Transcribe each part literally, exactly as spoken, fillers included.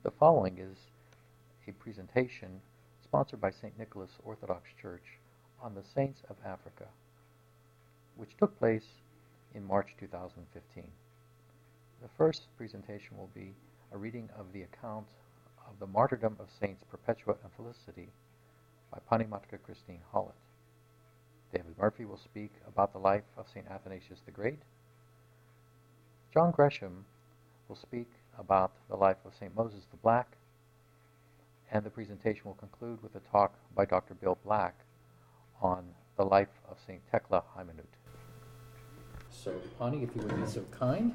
The following is a presentation sponsored by Saint Nicholas Orthodox Church on the Saints of Africa, which took place in March two thousand fifteen. The first presentation will be a reading of the account of the martyrdom of Saints Perpetua and Felicity by Panimatka Christine Hollett. David Murphy will speak about the life of Saint Athanasius the Great. John Gresham will speak about the life of Saint Moses the Black, and the presentation will conclude with a talk by Doctor Bill Black on the life of Saint Tekla Hymanut. So, Pani, if you would be so kind.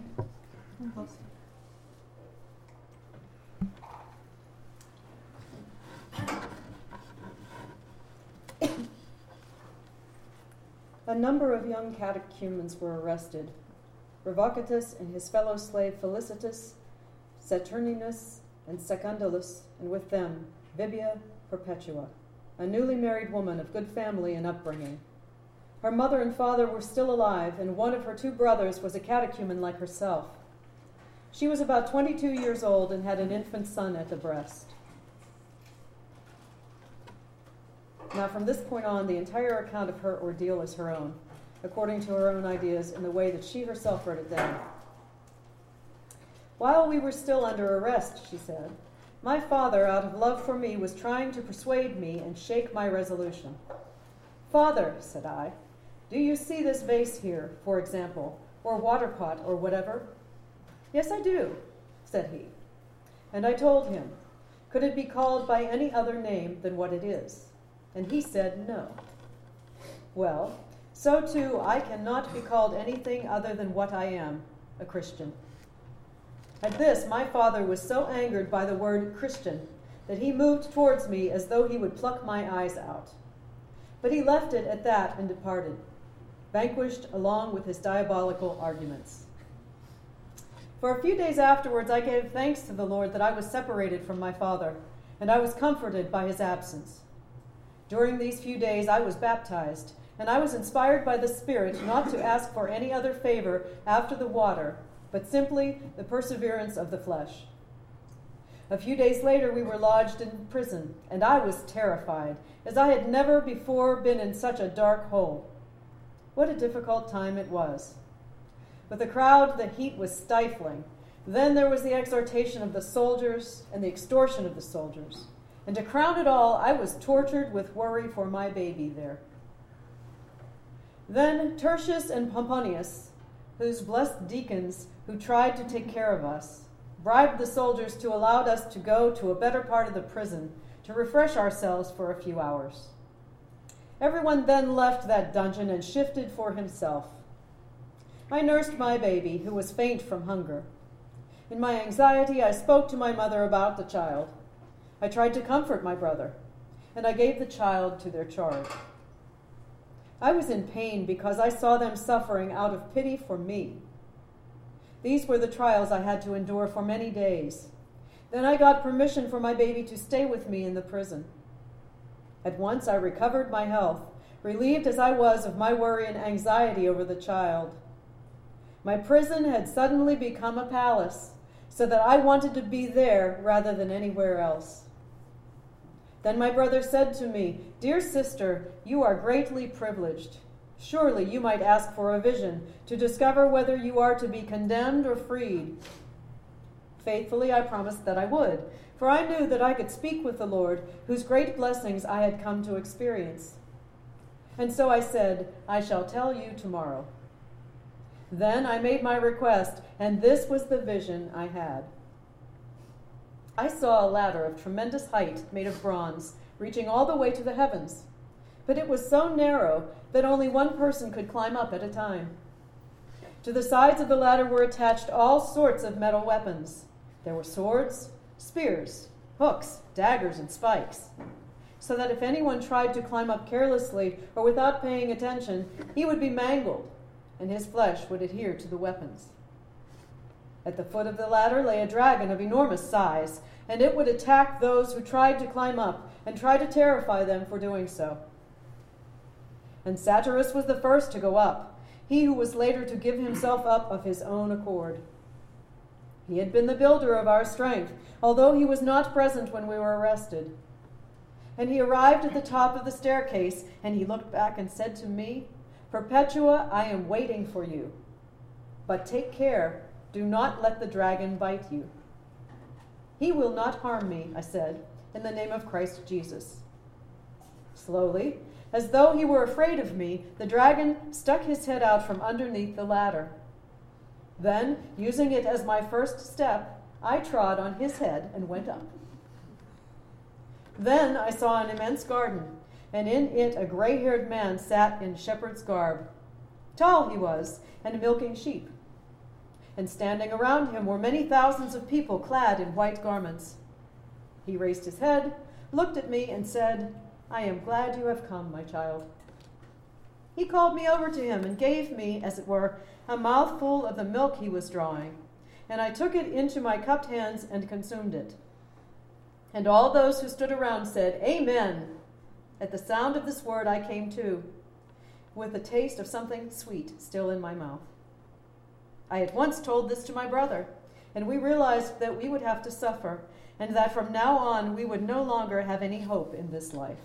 A number of young catechumens were arrested. Revocatus and his fellow slave Felicitus, Saturninus, and Secundulus, and with them Vibia Perpetua, a newly married woman of good family and upbringing. Her mother and father were still alive, and one of her two brothers was a catechumen like herself. She was about twenty-two years old and had an infant son at the breast. Now, from this point on, the entire account of her ordeal is her own, according to her own ideas in the way that she herself wrote it down. While we were still under arrest, she said, my father, out of love for me, was trying to persuade me and shake my resolution. Father, said I, do you see this vase here, for example, or water pot, or whatever? Yes, I do, said he. And I told him, could it be called by any other name than what it is? And he said no. Well, so too I cannot be called anything other than what I am, a Christian. At this, my father was so angered by the word Christian that he moved towards me as though he would pluck my eyes out. But he left it at that and departed, vanquished along with his diabolical arguments. For a few days afterwards, I gave thanks to the Lord that I was separated from my father, and I was comforted by his absence. During these few days, I was baptized, and I was inspired by the Spirit not to ask for any other favor after the water, but simply the perseverance of the flesh. A few days later, we were lodged in prison, and I was terrified, as I had never before been in such a dark hole. What a difficult time it was. With the crowd, the heat was stifling. Then there was the exhortation of the soldiers and the extortion of the soldiers. And to crown it all, I was tortured with worry for my baby there. Then Tertius and Pomponius, whose blessed deacons who tried to take care of us, bribed the soldiers to allow us to go to a better part of the prison to refresh ourselves for a few hours. Everyone then left that dungeon and shifted for himself. I nursed my baby, who was faint from hunger. In my anxiety, I spoke to my mother about the child. I tried to comfort my brother, and I gave the child to their charge. I was in pain because I saw them suffering out of pity for me. These were the trials I had to endure for many days. Then I got permission for my baby to stay with me in the prison. At once I recovered my health, relieved as I was of my worry and anxiety over the child. My prison had suddenly become a palace, so that I wanted to be there rather than anywhere else. Then my brother said to me, Dear sister, you are greatly privileged. Surely you might ask for a vision to discover whether you are to be condemned or freed. Faithfully I promised that I would, for I knew that I could speak with the Lord, whose great blessings I had come to experience. And so I said, I shall tell you tomorrow. Then I made my request, and this was the vision I had. I saw a ladder of tremendous height made of bronze, reaching all the way to the heavens. But it was so narrow that only one person could climb up at a time. To the sides of the ladder were attached all sorts of metal weapons. There were swords, spears, hooks, daggers, and spikes, so that if anyone tried to climb up carelessly or without paying attention, he would be mangled, and his flesh would adhere to the weapons. At the foot of the ladder lay a dragon of enormous size, and it would attack those who tried to climb up and try to terrify them for doing so. And Satyrus was the first to go up, he who was later to give himself up of his own accord. He had been the builder of our strength, although he was not present when we were arrested. And he arrived at the top of the staircase, and he looked back and said to me, "Perpetua, I am waiting for you. But take care, do not let the dragon bite you." "He will not harm me," I said, "in the name of Christ Jesus." Slowly, as though he were afraid of me, the dragon stuck his head out from underneath the ladder. Then, using it as my first step, I trod on his head and went up. Then I saw an immense garden, and in it a gray-haired man sat in shepherd's garb. Tall he was, and milking sheep. And standing around him were many thousands of people clad in white garments. He raised his head, looked at me, and said, "I am glad you have come, my child." He called me over to him and gave me, as it were, a mouthful of the milk he was drawing, and I took it into my cupped hands and consumed it. And all those who stood around said, "Amen." At the sound of this word I came to, with the taste of something sweet still in my mouth. I at once told this to my brother, and we realized that we would have to suffer, and that from now on we would no longer have any hope in this life.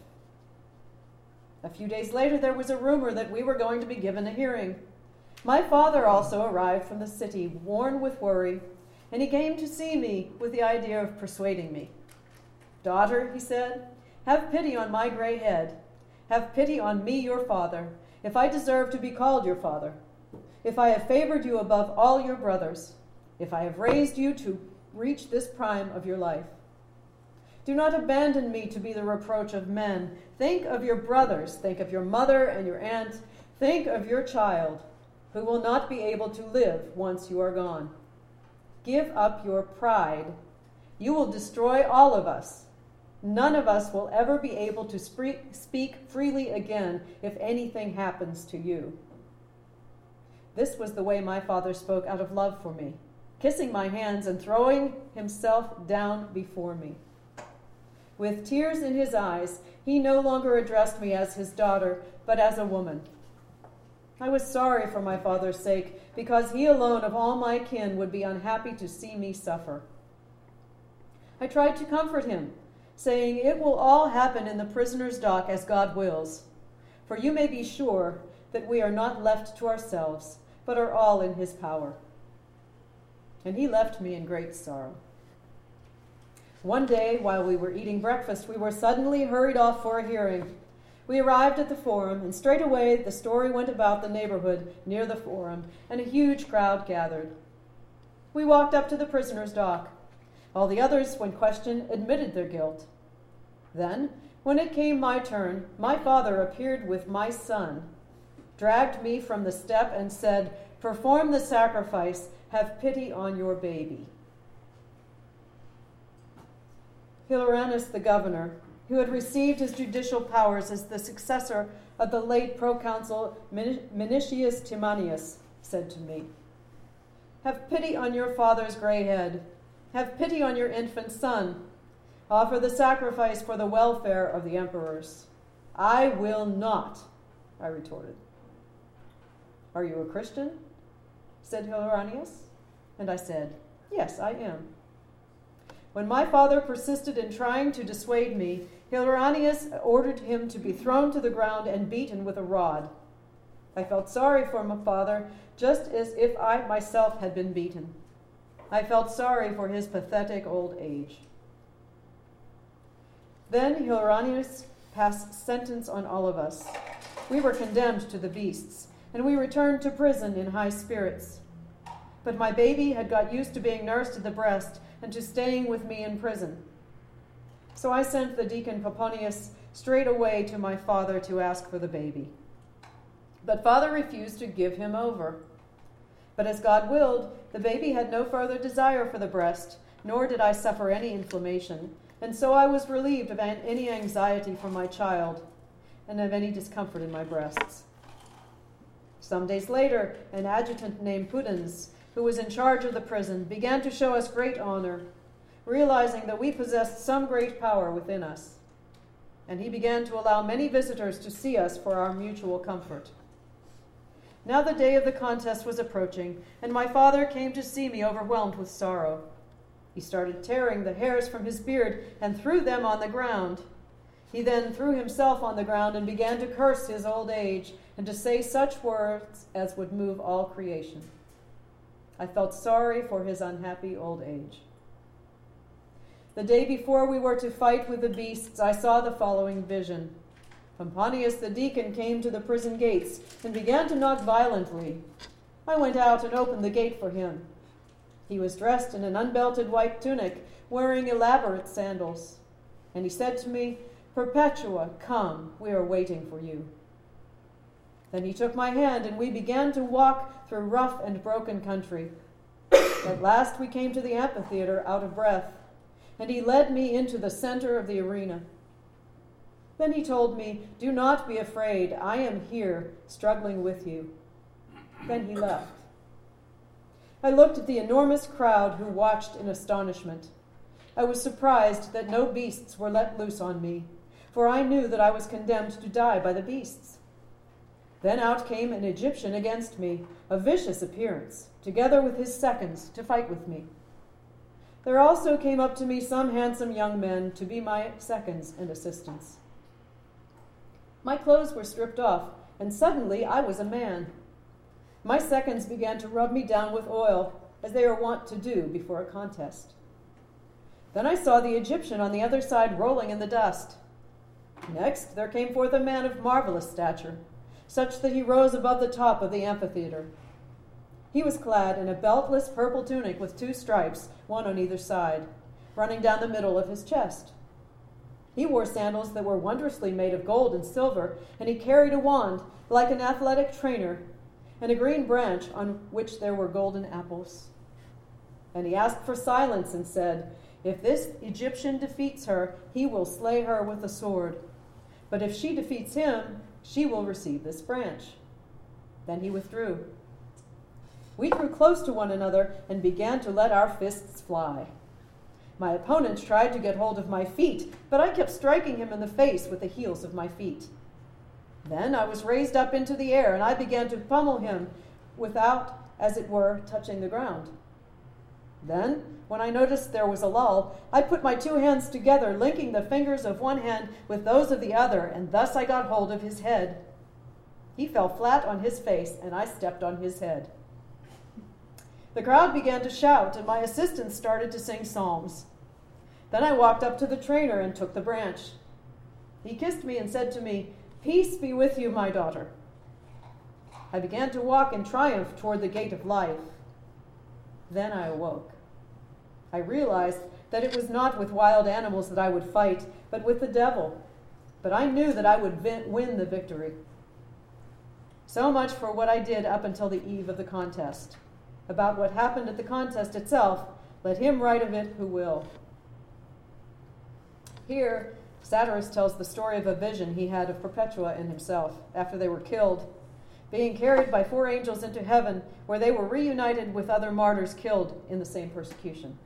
A few days later there was a rumor that we were going to be given a hearing. My father also arrived from the city, worn with worry, and he came to see me with the idea of persuading me. "Daughter," he said, "have pity on my gray head. Have pity on me, your father, if I deserve to be called your father, if I have favored you above all your brothers, if I have raised you to reach this prime of your life. Do not abandon me to be the reproach of men. Think of your brothers, think of your mother and your aunt, think of your child, who will not be able to live once you are gone. Give up your pride. You will destroy all of us. None of us will ever be able to speak freely again if anything happens to you." This was the way my father spoke out of love for me, kissing my hands and throwing himself down before me. With tears in his eyes, he no longer addressed me as his daughter, but as a woman. I was sorry for my father's sake, because he alone of all my kin would be unhappy to see me suffer. I tried to comfort him, saying, "It will all happen in the prisoner's dock as God wills, for you may be sure that we are not left to ourselves, but are all in his power." And he left me in great sorrow. One day, while we were eating breakfast, we were suddenly hurried off for a hearing. We arrived at the forum, and straightway the story went about the neighborhood near the forum, and a huge crowd gathered. We walked up to the prisoner's dock. All the others, when questioned, admitted their guilt. Then, when it came my turn, my father appeared with my son, dragged me from the step, and said, "Perform the sacrifice. Have pity on your baby." Hilarianus, the governor, who had received his judicial powers as the successor of the late proconsul Minucius Timonius, said to me, "Have pity on your father's gray head. Have pity on your infant son. Offer the sacrifice for the welfare of the emperors." "I will not," I retorted. "Are you a Christian?" said Hilarianus. And I said, "Yes, I am." When my father persisted in trying to dissuade me, Hilarianus ordered him to be thrown to the ground and beaten with a rod. I felt sorry for my father, just as if I myself had been beaten. I felt sorry for his pathetic old age. Then Hilarianus passed sentence on all of us. We were condemned to the beasts, and we returned to prison in high spirits. But my baby had got used to being nursed at the breast and to staying with me in prison. So I sent the deacon Pomponius straight away to my father to ask for the baby. But father refused to give him over. But as God willed, the baby had no further desire for the breast, nor did I suffer any inflammation, and so I was relieved of any anxiety for my child and of any discomfort in my breasts. Some days later, an adjutant named Pudens, who was in charge of the prison, began to show us great honor, realizing that we possessed some great power within us. And he began to allow many visitors to see us for our mutual comfort. Now the day of the contest was approaching, and my father came to see me overwhelmed with sorrow. He started tearing the hairs from his beard and threw them on the ground. He then threw himself on the ground and began to curse his old age and to say such words as would move all creation. I felt sorry for his unhappy old age. The day before we were to fight with the beasts, I saw the following vision. Pomponius the deacon came to the prison gates and began to knock violently. I went out and opened the gate for him. He was dressed in an unbelted white tunic, wearing elaborate sandals. And he said to me, "Perpetua, come, we are waiting for you." Then he took my hand, and we began to walk through rough and broken country. At last we came to the amphitheater, out of breath, and he led me into the center of the arena. Then he told me, "Do not be afraid. I am here, struggling with you." Then he left. I looked at the enormous crowd who watched in astonishment. I was surprised that no beasts were let loose on me, for I knew that I was condemned to die by the beasts. Then out came an Egyptian against me, of vicious appearance, together with his seconds, to fight with me. There also came up to me some handsome young men to be my seconds and assistants. My clothes were stripped off, and suddenly I was a man. My seconds began to rub me down with oil, as they are wont to do before a contest. Then I saw the Egyptian on the other side rolling in the dust. Next there came forth a man of marvelous stature, such that he rose above the top of the amphitheater. He was clad in a beltless purple tunic with two stripes, one on either side, running down the middle of his chest. He wore sandals that were wondrously made of gold and silver, and he carried a wand, like an athletic trainer, and a green branch on which there were golden apples. And he asked for silence and said, "If this Egyptian defeats her, he will slay her with the sword. But if she defeats him, she will receive this branch." Then he withdrew. We drew close to one another and began to let our fists fly. My opponent tried to get hold of my feet, but I kept striking him in the face with the heels of my feet. Then I was raised up into the air, and I began to pummel him without, as it were, touching the ground. Then, when I noticed there was a lull, I put my two hands together, linking the fingers of one hand with those of the other, and thus I got hold of his head. He fell flat on his face, and I stepped on his head. The crowd began to shout, and my assistants started to sing psalms. Then I walked up to the trainer and took the branch. He kissed me and said to me, "Peace be with you, my daughter." I began to walk in triumph toward the gate of life. Then I awoke. I realized that it was not with wild animals that I would fight, but with the devil. But I knew that I would win the victory. So much for what I did up until the eve of the contest. About what happened at the contest itself, let him write of it who will. Here, Satyrus tells the story of a vision he had of Perpetua and himself after they were killed, being carried by four angels into heaven, where they were reunited with other martyrs killed in the same persecution.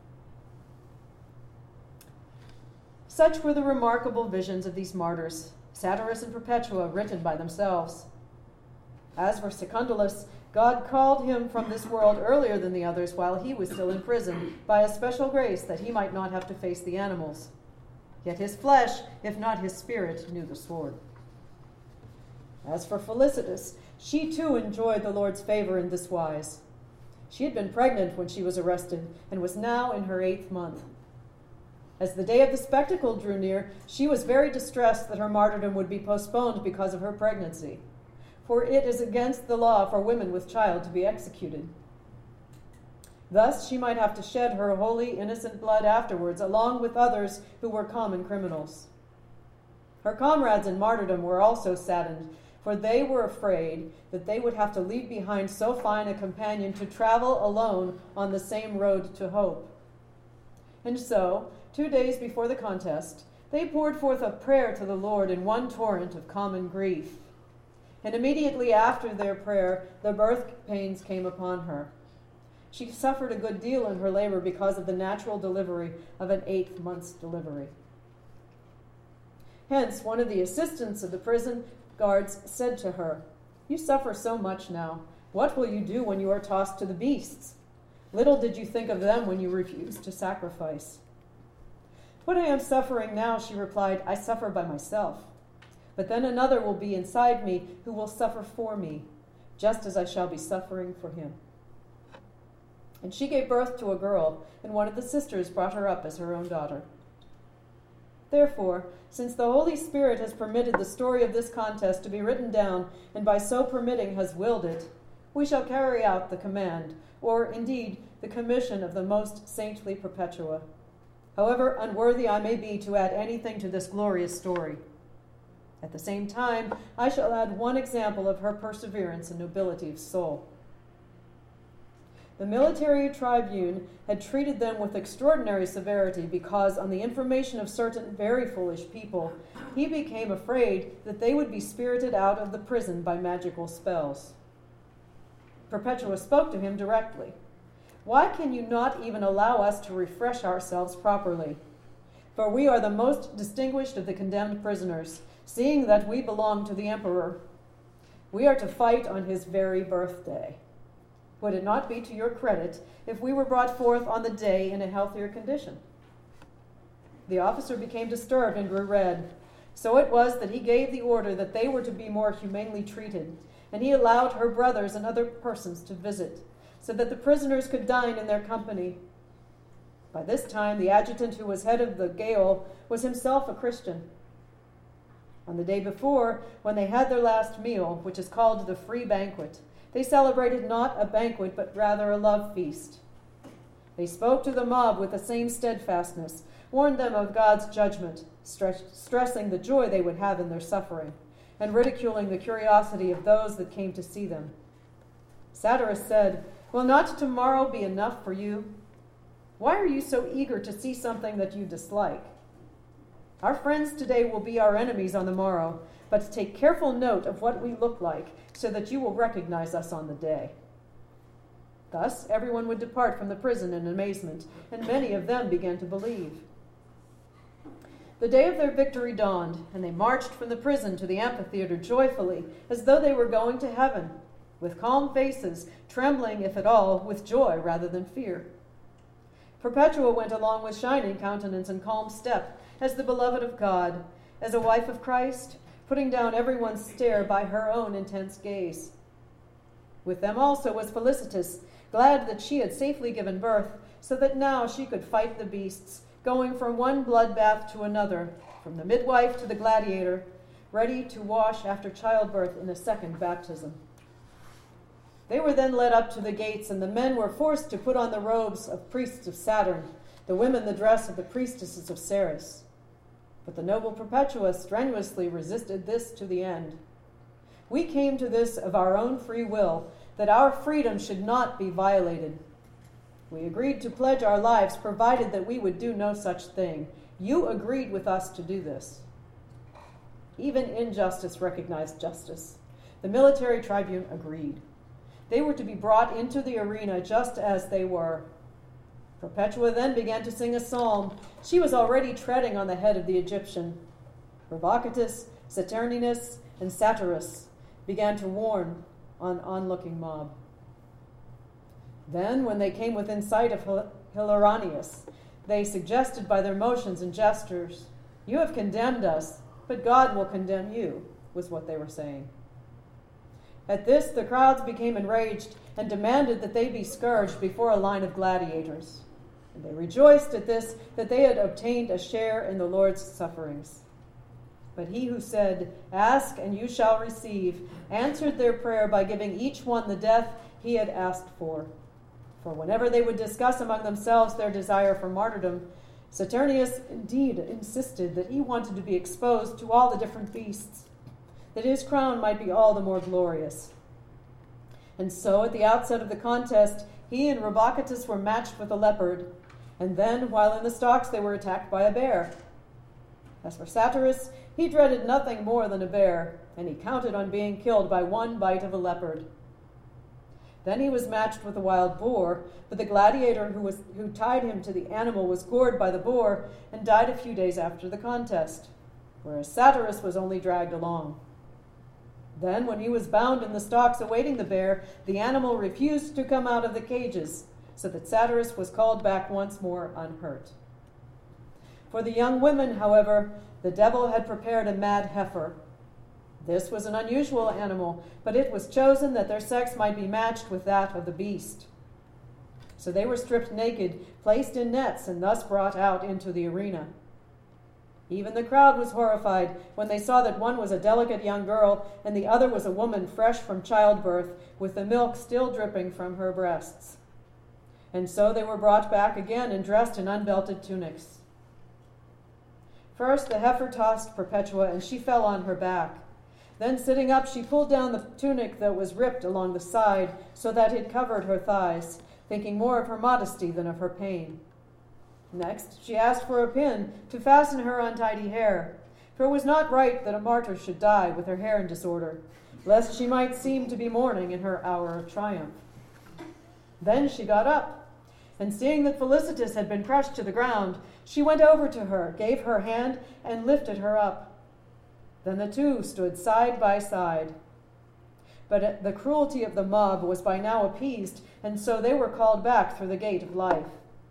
Such were the remarkable visions of these martyrs, Satyrus and Perpetua, written by themselves. As for Secundulus, God called him from this world earlier than the others while he was still in prison, by a special grace that he might not have to face the animals. Yet his flesh, if not his spirit, knew the sword. As for Felicitas, she too enjoyed the Lord's favor in this wise. She had been pregnant when she was arrested, and was now in her eighth month. As the day of the spectacle drew near, she was very distressed that her martyrdom would be postponed because of her pregnancy, for it is against the law for women with child to be executed. Thus she might have to shed her holy, innocent blood afterwards, along with others who were common criminals. Her comrades in martyrdom were also saddened, for they were afraid that they would have to leave behind so fine a companion to travel alone on the same road to hope. And so, two days before the contest, they poured forth a prayer to the Lord in one torrent of common grief. And immediately after their prayer, the birth pains came upon her. She suffered a good deal in her labor because of the natural delivery of an eighth month's delivery. Hence, one of the assistants of the prison guards said to her, You suffer so much now. What will you do when you are tossed to the beasts? Little did you think of them when you refused to sacrifice. What I am suffering now, she replied, I suffer by myself. But then another will be inside me who will suffer for me, just as I shall be suffering for him. And she gave birth to a girl, and one of the sisters brought her up as her own daughter. Therefore, since the Holy Spirit has permitted the story of this contest to be written down, and by so permitting has willed it, we shall carry out the command, or indeed the commission of the most saintly Perpetua, however unworthy I may be to add anything to this glorious story. At the same time, I shall add one example of her perseverance and nobility of soul. The military tribune had treated them with extraordinary severity because, on the information of certain very foolish people, he became afraid that they would be spirited out of the prison by magical spells. Perpetua spoke to him directly. Why can you not even allow us to refresh ourselves properly? For we are the most distinguished of the condemned prisoners, seeing that we belong to the emperor. We are to fight on his very birthday. Would it not be to your credit if we were brought forth on the day in a healthier condition? The officer became disturbed and grew red. So it was that he gave the order that they were to be more humanely treated, and he allowed her brothers and other persons to visit, so that the prisoners could dine in their company. By this time, the adjutant who was head of the gaol was himself a Christian. On the day before, when they had their last meal, which is called the free banquet, they celebrated not a banquet, but rather a love feast. They spoke to the mob with the same steadfastness, warned them of God's judgment, stress- stressing the joy they would have in their suffering, and ridiculing the curiosity of those that came to see them. Satyrus said, Will not tomorrow be enough for you? Why are you so eager to see something that you dislike? Our friends today will be our enemies on the morrow, but take careful note of what we look like, so that you will recognize us on the day. Thus everyone would depart from the prison in amazement, and many of them began to believe. The day of their victory dawned, and they marched from the prison to the amphitheater joyfully, as though they were going to heaven, with calm faces, trembling, if at all, with joy rather than fear. Perpetua went along with shining countenance and calm step, as the beloved of God, as a wife of Christ, putting down everyone's stare by her own intense gaze. With them also was Felicitas, glad that she had safely given birth, so that now she could fight the beasts, going from one bloodbath to another, from the midwife to the gladiator, ready to wash after childbirth in a second baptism. They were then led up to the gates, and the men were forced to put on the robes of priests of Saturn, the women the dress of the priestesses of Ceres. But the noble Perpetua strenuously resisted this to the end. We came to this of our own free will, that our freedom should not be violated. We agreed to pledge our lives, provided that we would do no such thing. You agreed with us to do this. Even injustice recognized justice. The military tribune agreed. They were to be brought into the arena just as they were. Perpetua then began to sing a psalm. She was already treading on the head of the Egyptian. Provocatus, Saturninus, and Satyrus began to warn on onlooking mob. Then, when they came within sight of Hil- Hilarionius, they suggested by their motions and gestures, You have condemned us, but God will condemn you, was what they were saying. At this, the crowds became enraged and demanded that they be scourged before a line of gladiators. And they rejoiced at this, that they had obtained a share in the Lord's sufferings. But he who said, Ask and you shall receive, answered their prayer by giving each one the death he had asked for. For whenever they would discuss among themselves their desire for martyrdom, Saturnius indeed insisted that he wanted to be exposed to all the different beasts, that his crown might be all the more glorious. And so, at the outset of the contest, he and Robocatus were matched with a leopard, and then, while in the stocks, they were attacked by a bear. As for Satyrus, he dreaded nothing more than a bear, and he counted on being killed by one bite of a leopard. Then he was matched with a wild boar, but the gladiator who, was, who tied him to the animal was gored by the boar and died a few days after the contest, whereas Satyrus was only dragged along. Then, when he was bound in the stocks awaiting the bear, the animal refused to come out of the cages, so that Satyrus was called back once more unhurt. For the young women, however, the devil had prepared a mad heifer. This was an unusual animal, but it was chosen that their sex might be matched with that of the beast. So they were stripped naked, placed in nets, and thus brought out into the arena. Even the crowd was horrified when they saw that one was a delicate young girl and the other was a woman fresh from childbirth, with the milk still dripping from her breasts. And so they were brought back again and dressed in unbelted tunics. First the heifer tossed Perpetua, and she fell on her back. Then, sitting up, she pulled down the tunic that was ripped along the side so that it covered her thighs, thinking more of her modesty than of her pain. Next, she asked for a pin to fasten her untidy hair, for it was not right that a martyr should die with her hair in disorder, lest she might seem to be mourning in her hour of triumph. Then she got up, and seeing that Felicitas had been crushed to the ground, she went over to her, gave her hand, and lifted her up. Then the two stood side by side. But the cruelty of the mob was by now appeased, and so they were called back through the gate of life.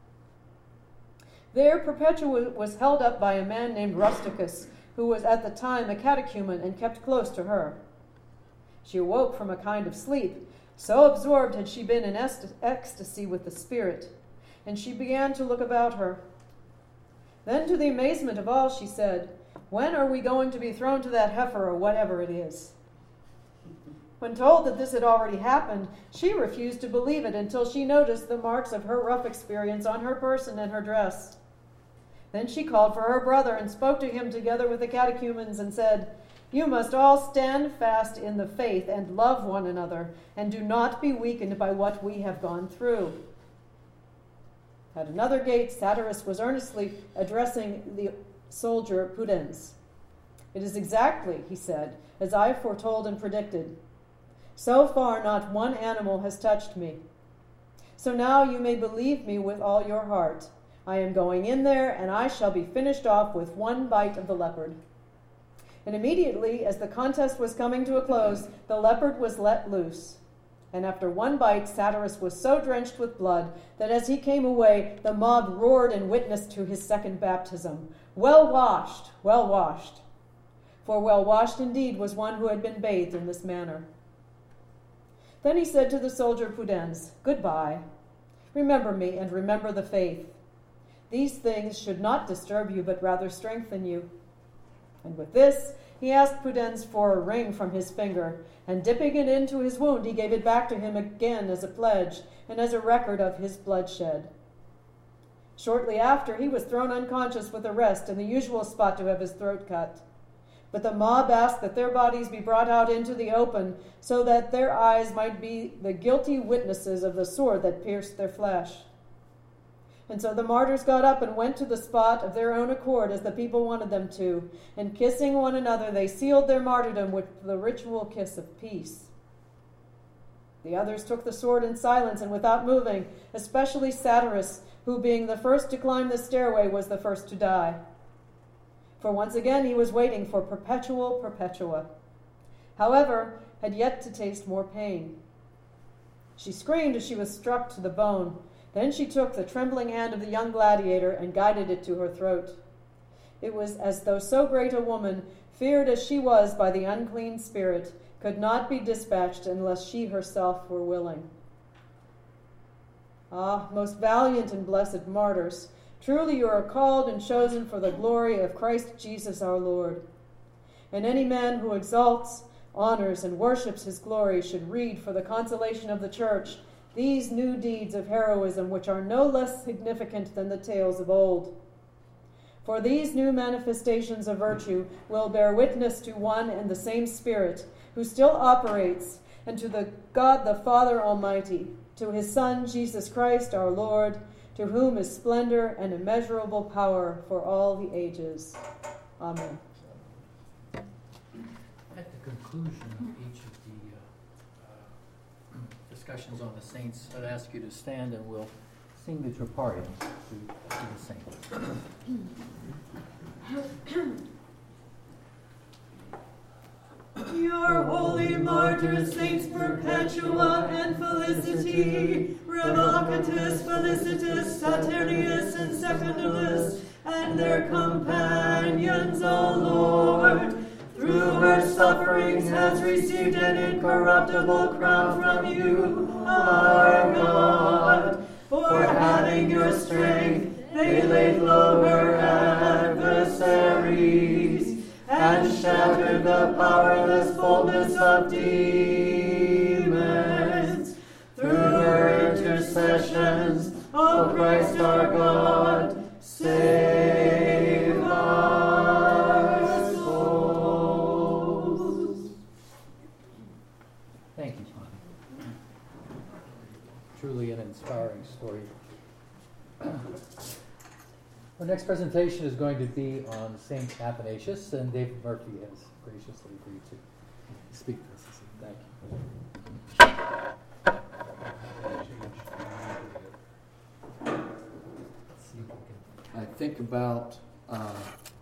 There Perpetua was held up by a man named Rusticus, who was at the time a catechumen and kept close to her. She awoke from a kind of sleep, so absorbed had she been in est- ecstasy with the Spirit, and she began to look about her. Then, to the amazement of all, she said, "When are we going to be thrown to that heifer, or whatever it is?" When told that this had already happened, she refused to believe it until she noticed the marks of her rough experience on her person and her dress. Then she called for her brother and spoke to him together with the catechumens and said, "You must all stand fast in the faith and love one another, and do not be weakened by what we have gone through." At another gate, Satyrus was earnestly addressing the soldier Pudens. "It is exactly," he said, "as I foretold and predicted. So far not one animal has touched me. So now you may believe me with all your heart. I am going in there, and I shall be finished off with one bite of the leopard." And immediately, as the contest was coming to a close, the leopard was let loose. And after one bite, Satyrus was so drenched with blood that as he came away, the mob roared in witness to his second baptism. "Well washed, well washed." For well washed indeed was one who had been bathed in this manner. Then he said to the soldier Pudens, "Goodbye. Remember me and remember the faith. These things should not disturb you, but rather strengthen you." And with this, he asked Pudens for a ring from his finger, and dipping it into his wound, he gave it back to him again as a pledge and as a record of his bloodshed. Shortly after, he was thrown unconscious with the rest in the usual spot to have his throat cut. But the mob asked that their bodies be brought out into the open, so that their eyes might be the guilty witnesses of the sword that pierced their flesh. And so the martyrs got up and went to the spot of their own accord as the people wanted them to, and kissing one another, they sealed their martyrdom with the ritual kiss of peace. The others took the sword in silence and without moving, especially Satyrus, who, being the first to climb the stairway, was the first to die. For once again he was waiting for perpetual Perpetua. However, had yet to taste more pain. She screamed as she was struck to the bone. Then she took the trembling hand of the young gladiator and guided it to her throat. It was as though so great a woman, feared as she was by the unclean spirit, could not be dispatched unless she herself were willing. Ah, most valiant and blessed martyrs, truly you are called and chosen for the glory of Christ Jesus our Lord. And any man who exalts, honors, and worships his glory should read for the consolation of the church these new deeds of heroism, which are no less significant than the tales of old. For these new manifestations of virtue will bear witness to one and the same Spirit, who still operates, and to the God the Father Almighty, to his Son, Jesus Christ our Lord, to whom is splendor and immeasurable power for all the ages. Amen. At the conclusion of each of the uh, uh, discussions on the saints, I'd ask you to stand and we'll sing the Troparium to, to the saints. Your holy martyrs, saints Perpetua and Felicity, Revocatus, Felicitas, Saturnius, and Secundulus, and their companions, O Lord, through her sufferings has received an incorruptible crown from you, our God. For having your strength, they laid low her adversaries, and shattered the powerless boldness of demons. Through her intercessions, O Christ our God, save our souls. Thank you, John. Truly an inspiring story. Our next presentation is going to be on Saint Athanasius, and David Murphy has graciously agreed to speak to us. Thank you. Let's see if we can. I think about uh,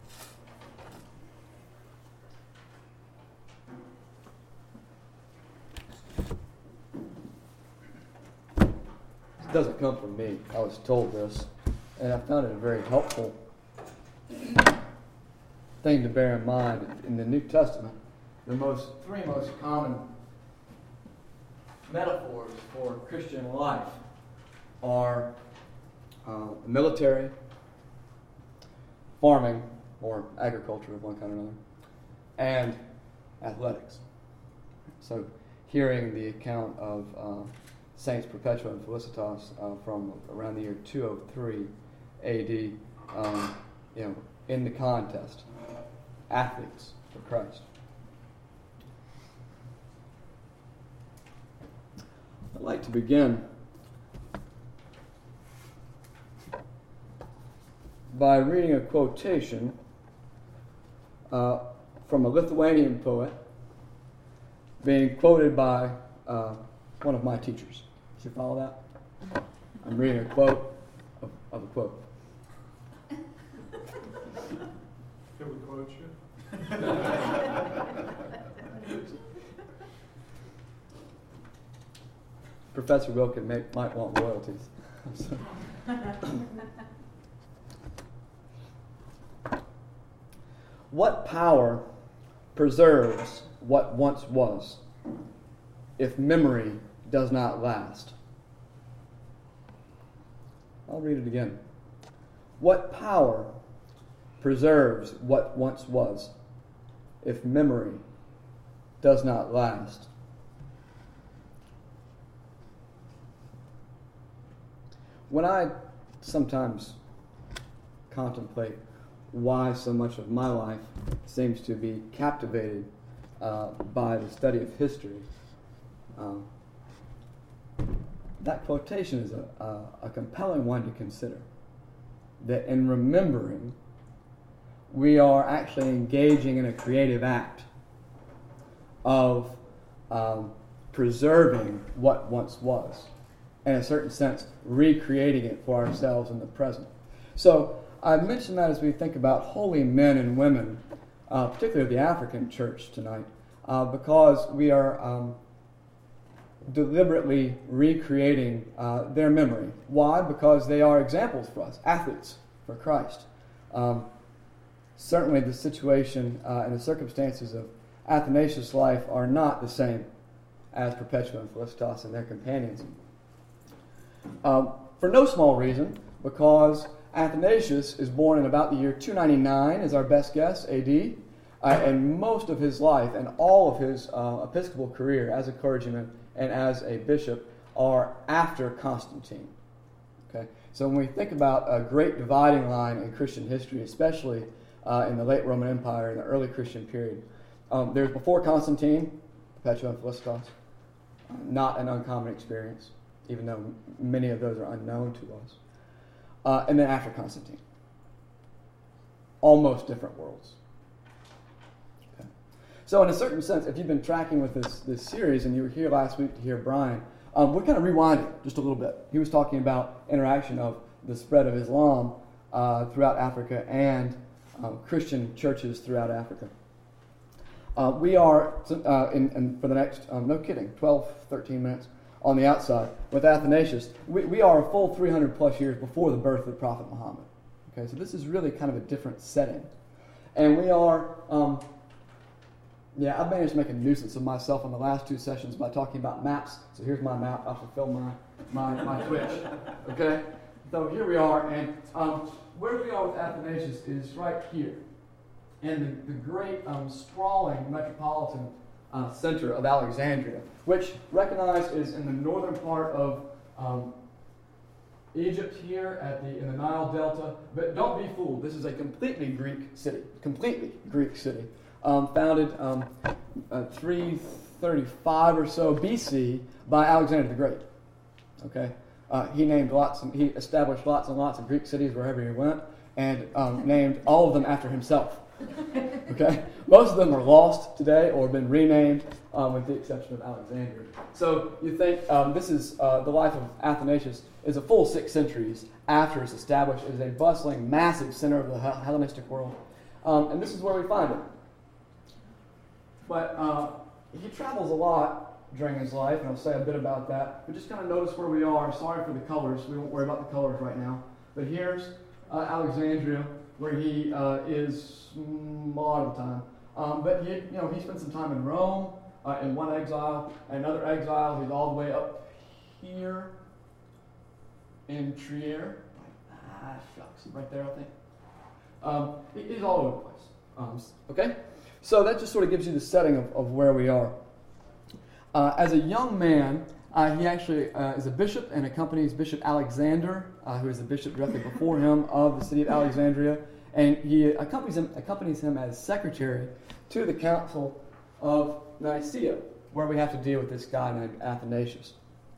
it doesn't come from me. I was told this, and I found it a very helpful thing to bear in mind. In the New Testament, the most three most common metaphors for Christian life are uh, the military, farming, or agriculture of one kind or another, and athletics. So hearing the account of uh, Saints Perpetua and Felicitas uh, from around the year two oh three A D, um, you know, in the contest, athletes for Christ. I'd like to begin by reading a quotation uh, from a Lithuanian poet being quoted by uh, one of my teachers. Did you follow that? I'm reading a quote of, of a quote. Can we quote you? Professor Wilkin may, might want royalties. What power preserves what once was, if memory does not last? I'll read it again. What power preserves what once was, if memory does not last? When I sometimes contemplate why so much of my life seems to be captivated uh, by the study of history, um, that quotation is a, a, a compelling one to consider. That in remembering, we are actually engaging in a creative act of um, preserving what once was, in a certain sense, recreating it for ourselves in the present. So I mentioned that as we think about holy men and women, uh, particularly the African church tonight, uh, because we are um, deliberately recreating uh, their memory. Why? Because they are examples for us, athletes for Christ. Um, certainly the situation uh, and the circumstances of Athanasius' life are not the same as Perpetua and Felicitas and their companions. Um, for no small reason, because Athanasius is born in about the year two ninety-nine, is our best guess, A D, uh, and most of his life and all of his uh, episcopal career as a clergyman and as a bishop are after Constantine. Okay, so when we think about a great dividing line in Christian history, especially uh, in the late Roman Empire and the early Christian period, um, there's before Constantine, Perpetua and Felicitas, uh, not an uncommon experience, even though many of those are unknown to us. Uh, and then after Constantine. Almost different worlds. Okay. So in a certain sense, if you've been tracking with this, this series, and you were here last week to hear Brian, um, we're kind of rewinding just a little bit. He was talking about interaction of the spread of Islam uh, throughout Africa and um, Christian churches throughout Africa. Uh, we are, uh, in, in, for the next, um, no kidding, twelve, thirteen minutes on the outside with Athanasius. We, we are a full three hundred plus years before the birth of the Prophet Muhammad. Okay, so this is really kind of a different setting. And we are, um, yeah, I've managed to make a nuisance of myself on the last two sessions by talking about maps. So here's my map. I'll fulfill my, my, my twitch. Okay? So here we are, and um, where we are with Athanasius is right here in the, the great um, sprawling metropolitan uh, center of Alexandria, which recognized is in the northern part of um, Egypt here at the in the Nile Delta. But don't be fooled. This is a completely Greek city, completely Greek city, um, founded um, uh, three thirty-five or so B C by Alexander the Great. Okay. Uh, he named lots, and he established lots and lots of Greek cities wherever he went, and um, named all of them after himself. Okay, most of them are lost today or have been renamed, um, with the exception of Alexandria. So you think um, this is uh, the life of Athanasius is a full six centuries after it's established. It is a bustling, massive center of the Hellenistic world, um, and this is where we find it. But uh, he travels a lot during his life, and I'll say a bit about that. But just kind of notice where we are. Sorry for the colors. We won't worry about the colors right now. But here's uh, Alexandria, where he uh, is mm, a lot of the time. Um, but he, you know, he spent some time in Rome, uh, in one exile, another exile. He's all the way up here in Trier. Ah, shucks, right there, I think. Um, he, he's all over the place. Um, okay, so that just sort of gives you the setting of, of where we are. Uh, as a young man, uh, he actually uh, is a bishop and accompanies Bishop Alexander, uh, who is the bishop directly before him of the city of Alexandria, and he accompanies him, accompanies him as secretary to the Council of Nicaea, where we have to deal with this guy named Athanasius.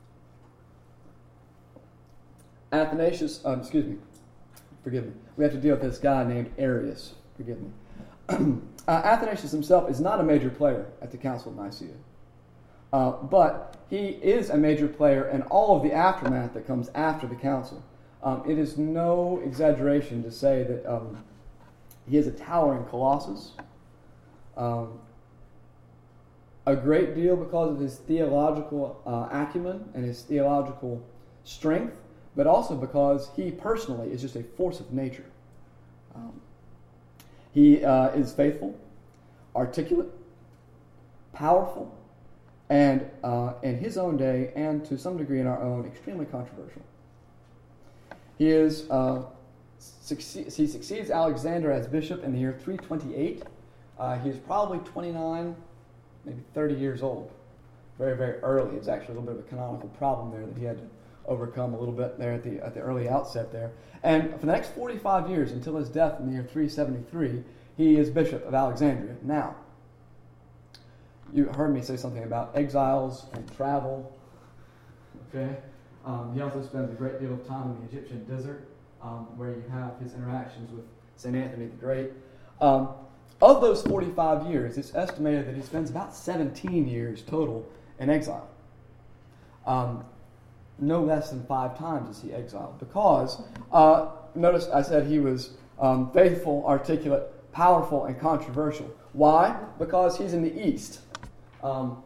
Athanasius, um, excuse me, forgive me. We have to deal with this guy named Arius. Forgive me. uh, Athanasius himself is not a major player at the Council of Nicaea. Uh, but he is a major player in all of the aftermath that comes after the council. Um, it is no exaggeration to say that um, he is a towering colossus, um, a great deal because of his theological uh, acumen and his theological strength, but also because he personally is just a force of nature. Um, he uh, is faithful, articulate, powerful, and uh, in his own day, and to some degree in our own, extremely controversial. He is uh, succeed, he succeeds Alexander as bishop in the year three twenty-eight. Uh, he is probably twenty-nine, maybe thirty years old. Very, very early. It's actually a little bit of a canonical problem there that he had to overcome a little bit there at the at the early outset there. And for the next forty-five years, until his death in the year three seventy-three, he is bishop of Alexandria. Now, you heard me say something about exiles and travel. Okay, um, he also spends a great deal of time in the Egyptian desert, um, where you have his interactions with Saint Anthony the Great. Um, of those forty-five years, it's estimated that he spends about seventeen years total in exile. Um, no less than five times is he exiled, because uh, notice I said he was um, faithful, articulate, powerful, and controversial. Why? Because he's in the East. Um,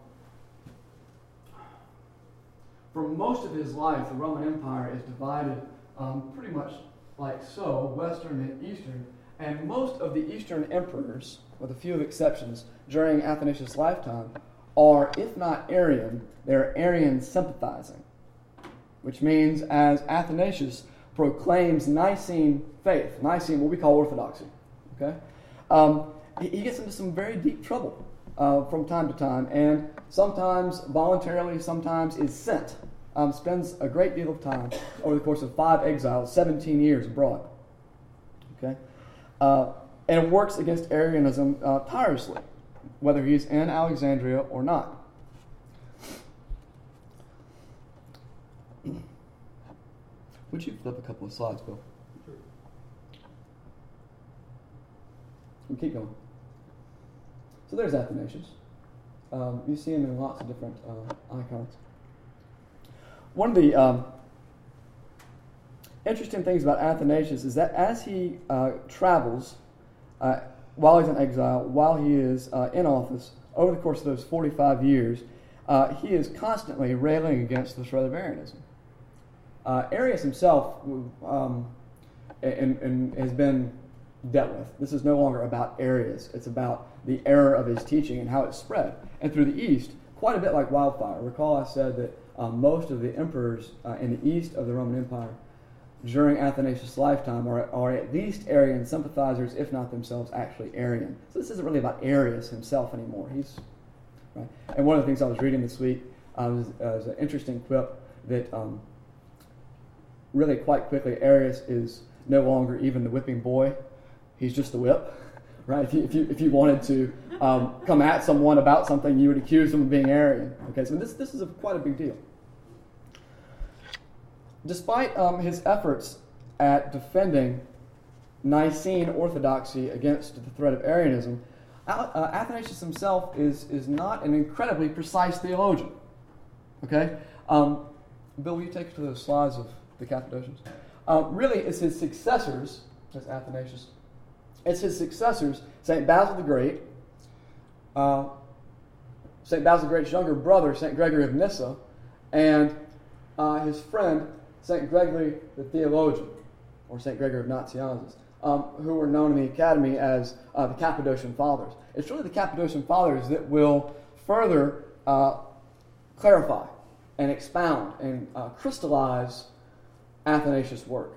for most of his life, the Roman Empire is divided um, pretty much like so, Western and Eastern, and most of the Eastern emperors, with a few exceptions, during Athanasius' lifetime, are, if not Arian, they're Arian sympathizing, which means as Athanasius proclaims Nicene faith, Nicene, what we call orthodoxy, okay, um, he, he gets into some very deep trouble Uh, from time to time, and sometimes voluntarily, sometimes is sent. Um, spends a great deal of time over the course of five exiles, seventeen years abroad. Okay, uh, and works against Arianism uh, tirelessly, whether he's in Alexandria or not. Would you flip a couple of slides, Bill? Sure. We'll keep going. So there's Athanasius. Um, you see him in lots of different uh, icons. One of the um, interesting things about Athanasius is that as he uh, travels, uh, while he's in exile, while he is uh, in office, over the course of those forty-five years, uh, he is constantly railing against the threat of Arianism. Uh, Arius himself um, and, and has been dealt with. This is no longer about Arius. It's about the error of his teaching and how it spread. And through the East, quite a bit like wildfire. Recall I said that um, most of the emperors uh, in the east of the Roman Empire during Athanasius' lifetime are, are at least Arian sympathizers, if not themselves actually Arian. So this isn't really about Arius himself anymore. He's right. And one of the things I was reading this week um, was, uh, was an interesting quip that um, really quite quickly Arius is no longer even the whipping boy. He's just the whip. Right? If you, if you, if you wanted to um, come at someone about something, you would accuse them of being Arian. Okay, so this, this is a, quite a big deal. Despite um, his efforts at defending Nicene orthodoxy against the threat of Arianism, uh, Athanasius himself is, is not an incredibly precise theologian. Okay? Um, Bill, will you take us to those slides of the Cappadocians? Uh, really, it's his successors, that's Athanasius, it's his successors, Saint Basil the Great, uh, Saint Basil the Great's younger brother, Saint Gregory of Nyssa, and uh, his friend, Saint Gregory the Theologian, or Saint Gregory of Nazianzus, um, who were known in the academy as uh, the Cappadocian Fathers. It's really the Cappadocian Fathers that will further uh, clarify and expound and uh, crystallize Athanasius' work.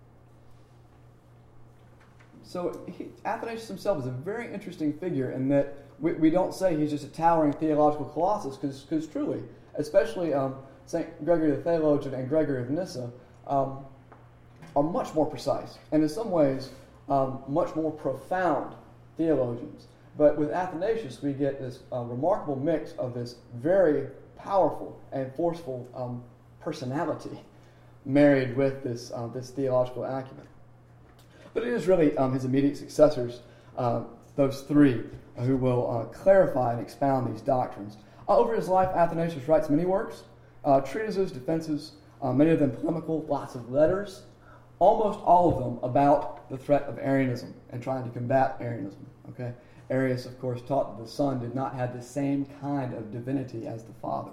So he, Athanasius himself is a very interesting figure in that we, we don't say he's just a towering theological colossus, because truly, especially um, Saint Gregory the Theologian and Gregory of Nyssa um, are much more precise, and in some ways um, much more profound theologians. But with Athanasius, we get this uh, remarkable mix of this very powerful and forceful um, personality married with this, uh, this theological acumen. But it is really um, his immediate successors, uh, those three, uh, who will uh, clarify and expound these doctrines. Uh, over his life, Athanasius writes many works, uh, treatises, defenses, uh, many of them polemical, lots of letters, almost all of them about the threat of Arianism and trying to combat Arianism. Okay? Arius, of course, taught that the Son did not have the same kind of divinity as the Father.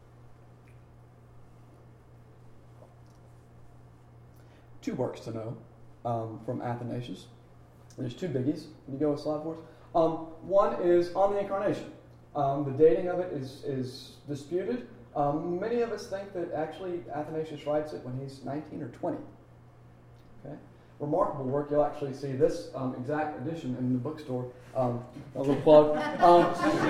Two works to know um, from Athanasius. There's two biggies. Can you go with slide for us? Um, one is on the Incarnation. Um, the dating of it is, is disputed. Um, many of us think that actually Athanasius writes it when he's nineteen or twenty. Okay? Remarkable work. You'll actually see this um, exact edition in the bookstore. Um, a little plug. Um,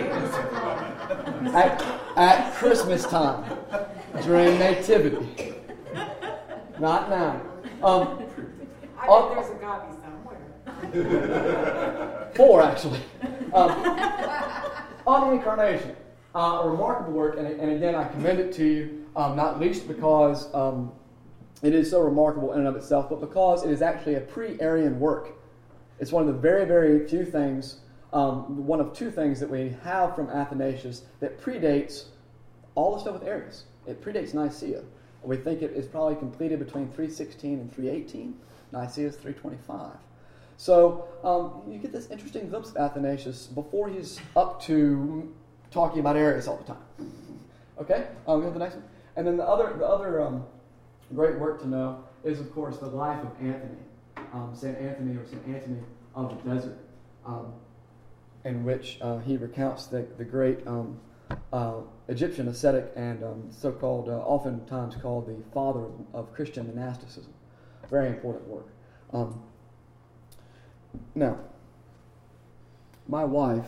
at, at Christmas time, during Nativity. Not now. Um, I think there's a copy somewhere. Four, actually. Um, on the Incarnation. Uh, a remarkable work, and, and again, I commend it to you, um, not least because um, it is so remarkable in and of itself, but because it is actually a pre-Arian work. It's one of the very, very few things, um, one of two things that we have from Athanasius that predates all the stuff with Arius. It predates Nicaea. We think it is probably completed between three sixteen and three eighteen. Nicaea is three twenty-five. So um, you get this interesting glimpse of Athanasius before he's up to talking about Arius all the time. Okay, um, we have the next one. And then the other, the other um, great work to know is, of course, the life of Anthony, um, Saint Anthony or Saint Anthony of the Desert, um, in which uh, he recounts the, the great um, uh, Egyptian ascetic and um, so-called, uh, oftentimes called the father of, of Christian monasticism. Very important work. Um, now, my wife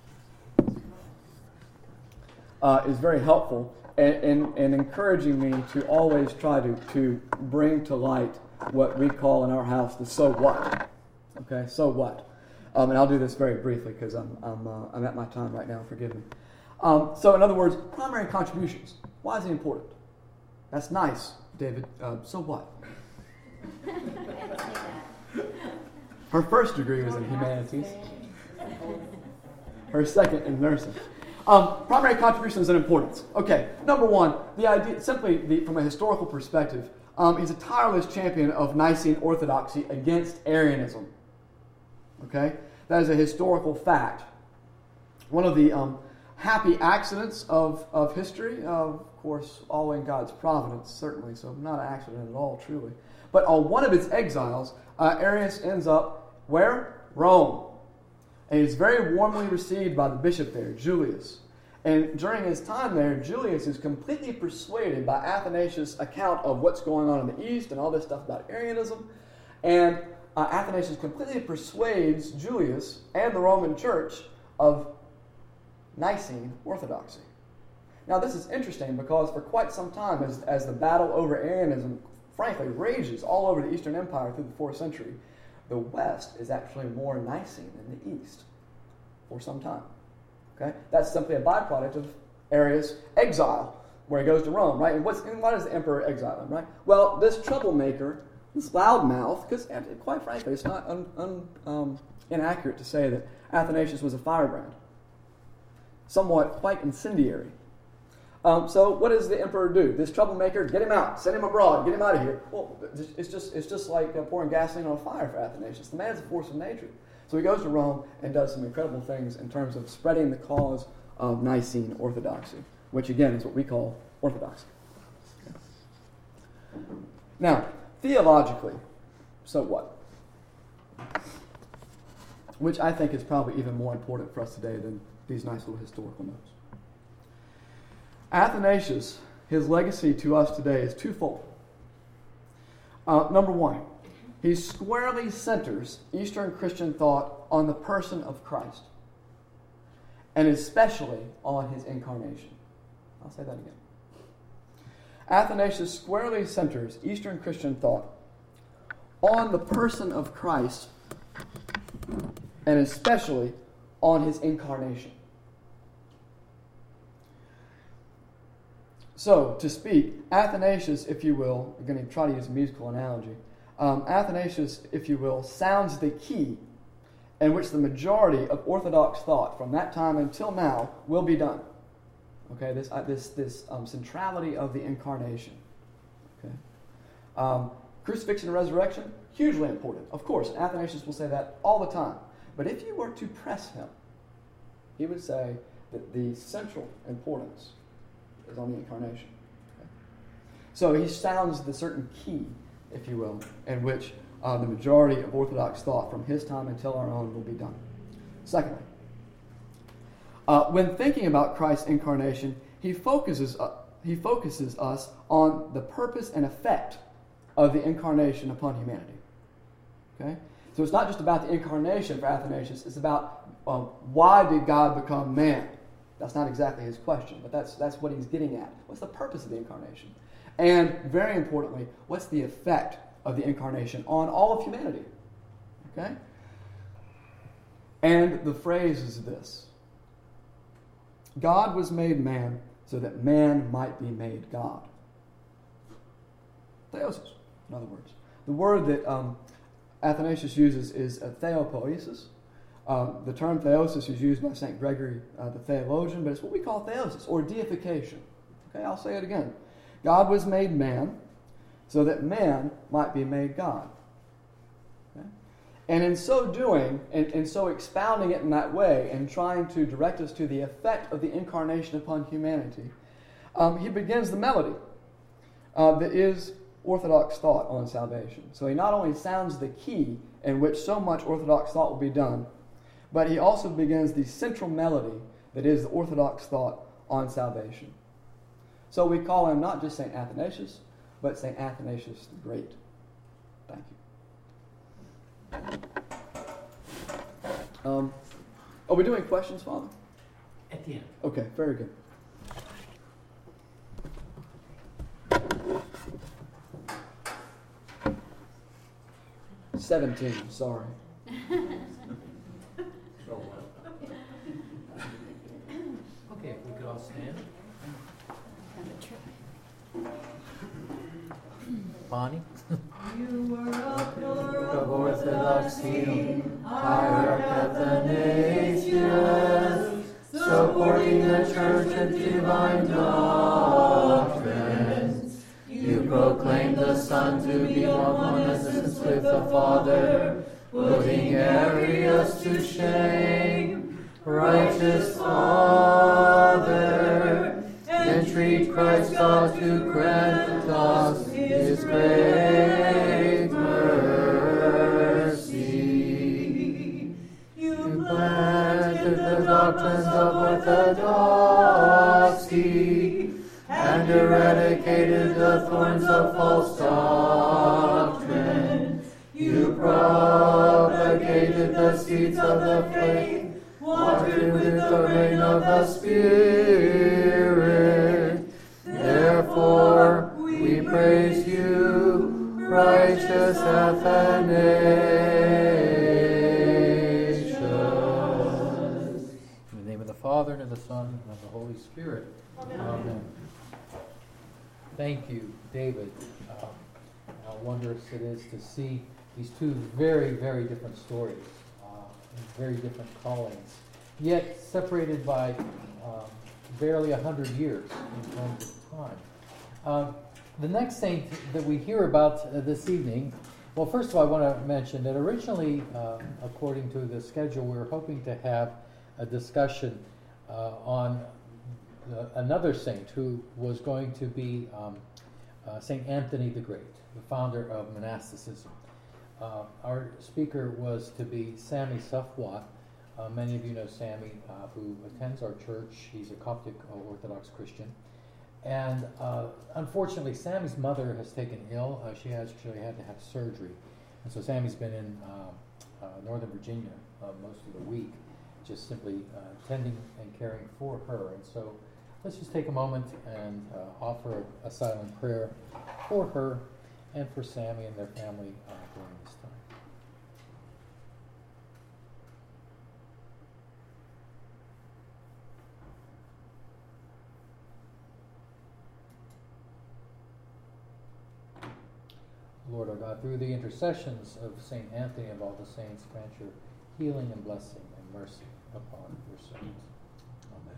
uh, is very helpful in, in, in encouraging me to always try to, to bring to light what we call in our house the so what. Okay, so what? Um, and I'll do this very briefly because I'm, I'm, uh, I'm at my time right now, forgive me. Um, so in other words, primary contributions. Why is it important? That's nice, David. Uh, so what? Her first degree was in humanities. Her second in nursing. Um, primary contributions and importance. Okay, number one, the idea, simply the, from a historical perspective, um, he's a tireless champion of Nicene orthodoxy against Arianism. Okay? That is a historical fact. One of the um, happy accidents of, of history, uh, of course, all in God's providence, certainly, so not an accident at all, truly. But on one of its exiles, uh, Arius ends up where? Rome. And he's very warmly received by the bishop there, Julius. And during his time there, Julius is completely persuaded by Athanasius' account of what's going on in the East and all this stuff about Arianism. And uh, Athanasius completely persuades Julius and the Roman Church of Nicene orthodoxy. Now, this is interesting because for quite some time, as, as the battle over Arianism, frankly, rages all over the Eastern Empire through the fourth century, the West is actually more Nicene than the East for some time. Okay? That's simply a byproduct of Arius' exile, where he goes to Rome, right? And, what's, and why does the emperor exile him, right? Well, this troublemaker, this loudmouth, because quite frankly, it's not un, un, um, inaccurate to say that Athanasius was a firebrand, somewhat quite incendiary. Um, so what does the emperor do? This troublemaker, get him out, send him abroad, get him out of here. Well, it's just it's just like uh, pouring gasoline on a fire for Athanasius. The man is a force of nature. So he goes to Rome and does some incredible things in terms of spreading the cause of Nicene orthodoxy, which again is what we call orthodoxy. Okay. Now, theologically, so what? Which I think is probably even more important for us today than these nice little historical notes. Athanasius, his legacy to us today is twofold. Uh, number one, he squarely centers Eastern Christian thought on the person of Christ, and especially on his incarnation. I'll say that again. Athanasius squarely centers Eastern Christian thought on the person of Christ, and especially on his incarnation. So, to speak, Athanasius, if you will, I'm going to try to use a musical analogy. Um, Athanasius, if you will, sounds the key in which the majority of Orthodox thought from that time until now will be done. Okay, this uh, this this um, centrality of the incarnation. Okay, um, crucifixion and resurrection, hugely important, of course. Athanasius will say that all the time. But if you were to press him, he would say that the central importance is on the incarnation. Okay? So he sounds the certain key, if you will, in which uh, the majority of Orthodox thought from his time until our own will be done. Secondly, uh, when thinking about Christ's incarnation, he focuses uh, he focuses us on the purpose and effect of the incarnation upon humanity. Okay, so it's not just about the incarnation for Athanasius; it's about um, why did God become man? That's not exactly his question, but that's that's what he's getting at. What's the purpose of the incarnation? And very importantly, what's the effect of the incarnation on all of humanity? Okay? And the phrase is this: God was made man so that man might be made God. Theosis, in other words. The word that um, Athanasius uses is a theopoiesis. Uh, the term theosis is used by Saint Gregory uh, the theologian, but it's what we call theosis, or deification. Okay, I'll say it again. God was made man so that man might be made God. Okay? And in so doing, and, and so expounding it in that way, and trying to direct us to the effect of the incarnation upon humanity, um, he begins the melody uh, that is Orthodox thought on salvation. So he not only sounds the key in which so much Orthodox thought will be done, but he also begins the central melody that is the Orthodox thought on salvation. So we call him not just Saint Athanasius, but Saint Athanasius the Great. Thank you. Um, are we doing questions, Father? At the end. Okay, very good. Seventeen, sorry. Okay, if we could all stand. Bonnie? You were a pillar Of orthodoxy, higher Athanasius, supporting the church of divine doctrines. You proclaim the Son to be of one essence with the Father, putting carry us to shame. Righteous Father, entreat Christ God to grant us His great mercy. You planted the doctrines of orthodoxy and eradicated the thorns of false doctrine. You propagated the seeds of the faith, watered with the rain of the Spirit. Therefore, we praise you, righteous Athanasius. In the name of the Father, and of the Son, and of the Holy Spirit. Amen. Amen. Thank you, David. Uh, how wondrous it is to see these two very, very different stories, uh, and very different callings, yet separated by um, barely a hundred years in terms of time. Um, the next saint that we hear about uh, this evening, well, first of all, I want to mention that originally, uh, according to the schedule, we were hoping to have a discussion uh, on uh, another saint who was going to be um, uh, Saint Anthony the Great, the founder of monasticism. Uh, our speaker was to be Sammy Safwat. Uh, many of you know Sammy, uh, who attends our church. He's a Coptic uh, Orthodox Christian. And uh, unfortunately, Sammy's mother has taken ill. Uh, she actually had to have surgery. And so Sammy's been in uh, uh, Northern Virginia uh, most of the week, just simply uh, tending and caring for her. And so let's just take a moment and uh, offer a, a silent prayer for her and for Sammy and their family uh, during this time. Lord our God, through the intercessions of Saint Anthony and all the saints, grant your healing and blessing and mercy upon your servants. Amen.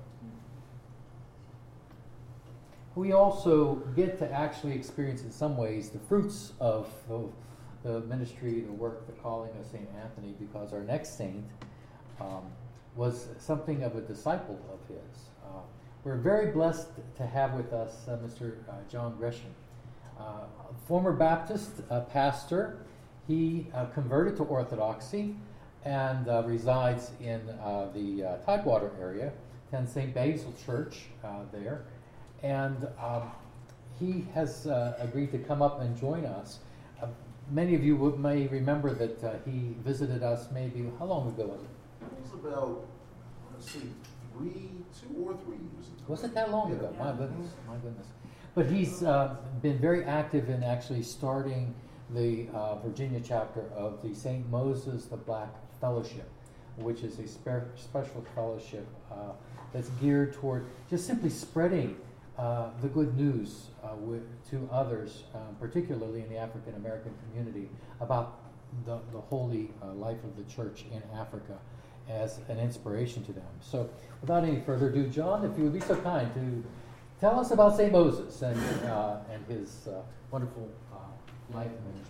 We also get to actually experience in some ways the fruits of the, the ministry, the work, the calling of Saint Anthony, because our next saint um, was something of a disciple of his. Uh, we're very blessed to have with us uh, Mister Uh, John Gresham. Uh, former Baptist uh, pastor. He uh, converted to Orthodoxy and uh, resides in uh, the uh, Tidewater area, attends Saint Basil Church uh, there. And um, he has uh, agreed to come up and join us. Uh, many of you would, may remember that uh, he visited us maybe, how long ago was it? It was about, let's see, three, two or three years ago. Was it that long Yeah. ago? My goodness, my goodness. But he's uh, been very active in actually starting the uh, Virginia chapter of the Saint Moses the Black Fellowship, which is a spe- special fellowship uh, that's geared toward just simply spreading uh, the good news uh, with, to others, um, particularly in the African American community, about the, the holy uh, life of the church in Africa as an inspiration to them. So without any further ado, John, if you would be so kind to tell us about Saint Moses and uh, and his uh, wonderful uh, life and ministry.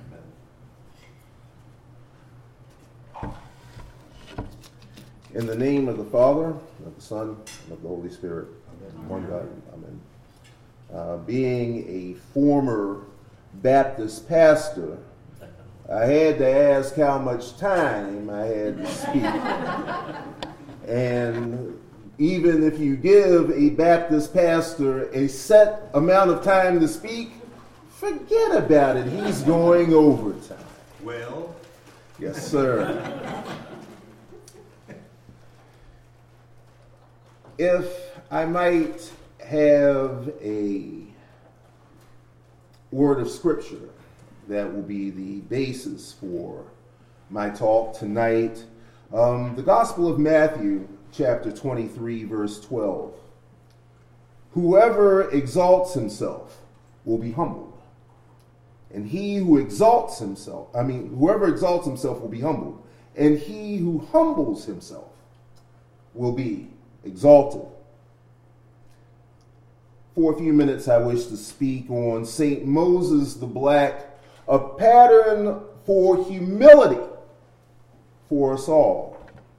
In the name of the Father, and of the Son, and of the Holy Spirit. Amen. One God. Amen. Uh, being a former Baptist pastor, I had to ask how much time I had to speak. And even if you give a Baptist pastor a set amount of time to speak, forget about it. He's going overtime. Well, yes, sir. If I might have a word of scripture that will be the basis for my talk tonight, um, the Gospel of Matthew, chapter twenty-three, verse twelve. Whoever exalts himself will be humbled, and he who exalts himself, I mean, whoever exalts himself will be humbled, and he who humbles himself will be exalted. For a few minutes, I wish to speak on Saint Moses the Black, a pattern for humility for us all.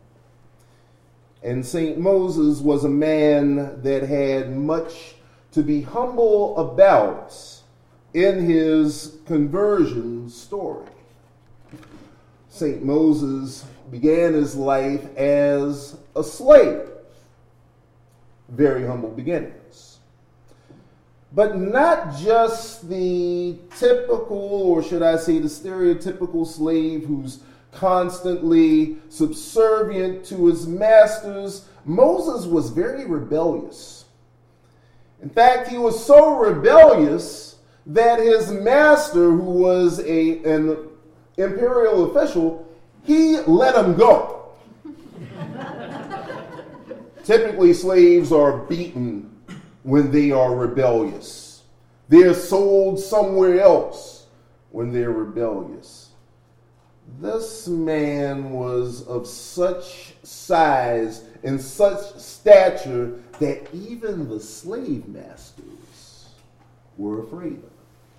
And Saint Moses was a man that had much to be humble about in his conversion story. Saint Moses began his life as a slave. Very humble beginnings. But not just the typical, or should I say the stereotypical slave who's constantly subservient to his masters. Moses was very rebellious. In fact, he was so rebellious that his master, who was a, an imperial official, he let him go. Typically, slaves are beaten when they are rebellious. They're sold somewhere else when they're rebellious. This man was of such size and such stature that even the slave masters were afraid of him.